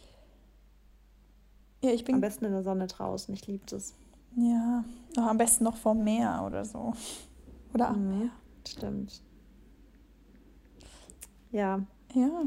Speaker 1: Ja, ich
Speaker 2: Am
Speaker 1: bin,
Speaker 2: besten in der Sonne draußen. Ich liebe das.
Speaker 1: ja, noch am besten noch vorm Meer oder so. Oder am Meer.
Speaker 2: Mhm, stimmt. Ja.
Speaker 1: Ja.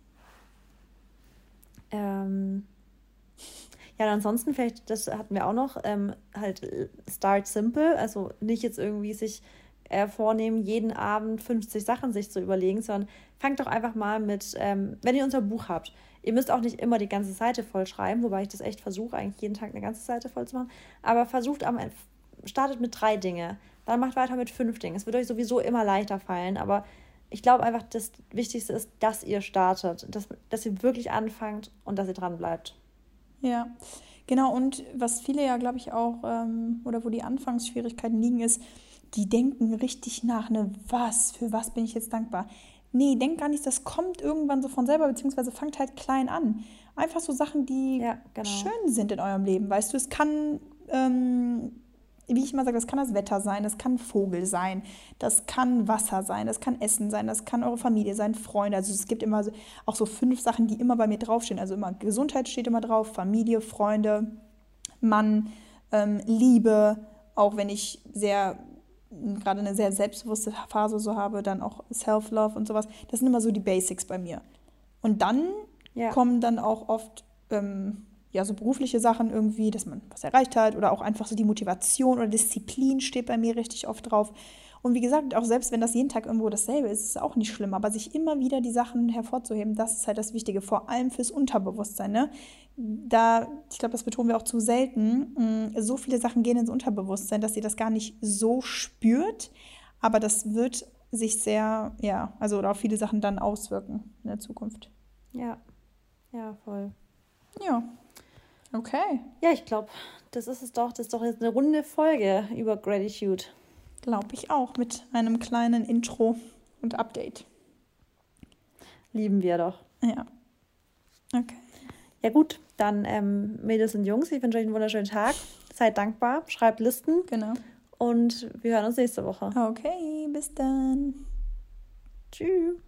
Speaker 2: Ähm, ja, und ansonsten vielleicht, das hatten wir auch noch, ähm, halt äh, start simple, also nicht jetzt irgendwie sich äh, vornehmen, jeden Abend fünfzig Sachen sich zu überlegen, sondern fangt doch einfach mal mit, ähm, wenn ihr unser Buch habt, ihr müsst auch nicht immer die ganze Seite voll schreiben, wobei ich das echt versuche, eigentlich jeden Tag eine ganze Seite voll zu machen, aber versucht am Ende, startet mit drei Dinge, dann macht weiter mit fünf Dingen. Es wird euch sowieso immer leichter fallen, aber ich glaube einfach, das Wichtigste ist, dass ihr startet, dass, dass ihr wirklich anfangt und dass ihr dran bleibt.
Speaker 1: Ja, genau. Und was viele ja, glaube ich, auch, ähm, oder wo die Anfangsschwierigkeiten liegen, ist, die denken richtig nach, ne, was, für was bin ich jetzt dankbar? Nee, denkt gar nicht, das kommt irgendwann so von selber, beziehungsweise fangt halt klein an. Einfach so Sachen, die
Speaker 2: Ja, genau.
Speaker 1: schön sind in eurem Leben, weißt du, es kann, ähm, wie ich immer sage, das kann das Wetter sein, das kann ein Vogel sein, das kann Wasser sein, das kann Essen sein, das kann eure Familie sein, Freunde. Also es gibt immer so, auch so fünf Sachen, die immer bei mir draufstehen. Also immer Gesundheit steht immer drauf, Familie, Freunde, Mann, ähm, Liebe, auch wenn ich sehr gerade eine sehr selbstbewusste Phase so habe, dann auch Self-Love und sowas. Das sind immer so die Basics bei mir. Und dann
Speaker 2: Ja,
Speaker 1: kommen dann auch oft ähm, ja, so berufliche Sachen irgendwie, dass man was erreicht hat oder auch einfach so die Motivation oder Disziplin steht bei mir richtig oft drauf. Und wie gesagt, auch selbst wenn das jeden Tag irgendwo dasselbe ist, ist es auch nicht schlimm. Aber sich immer wieder die Sachen hervorzuheben, das ist halt das Wichtige, vor allem fürs Unterbewusstsein. Ne? Da, ich glaube, das betonen wir auch zu selten. mh, So viele Sachen gehen ins Unterbewusstsein, dass ihr das gar nicht so spürt. Aber das wird sich sehr, ja, also oder auf viele Sachen dann auswirken in der Zukunft.
Speaker 2: ja, ja, voll.
Speaker 1: Ja, okay.
Speaker 2: Ja, ich glaube, das ist es doch. Das ist doch jetzt eine runde Folge über Gratitude.
Speaker 1: Glaube ich auch mit einem kleinen Intro und Update.
Speaker 2: Lieben wir doch.
Speaker 1: Ja, okay.
Speaker 2: Ja gut, dann ähm, Mädels und Jungs, ich wünsche euch einen wunderschönen Tag. Seid dankbar, schreibt Listen
Speaker 1: Genau.
Speaker 2: und wir hören uns nächste Woche.
Speaker 1: Okay, bis dann.
Speaker 2: Tschüss.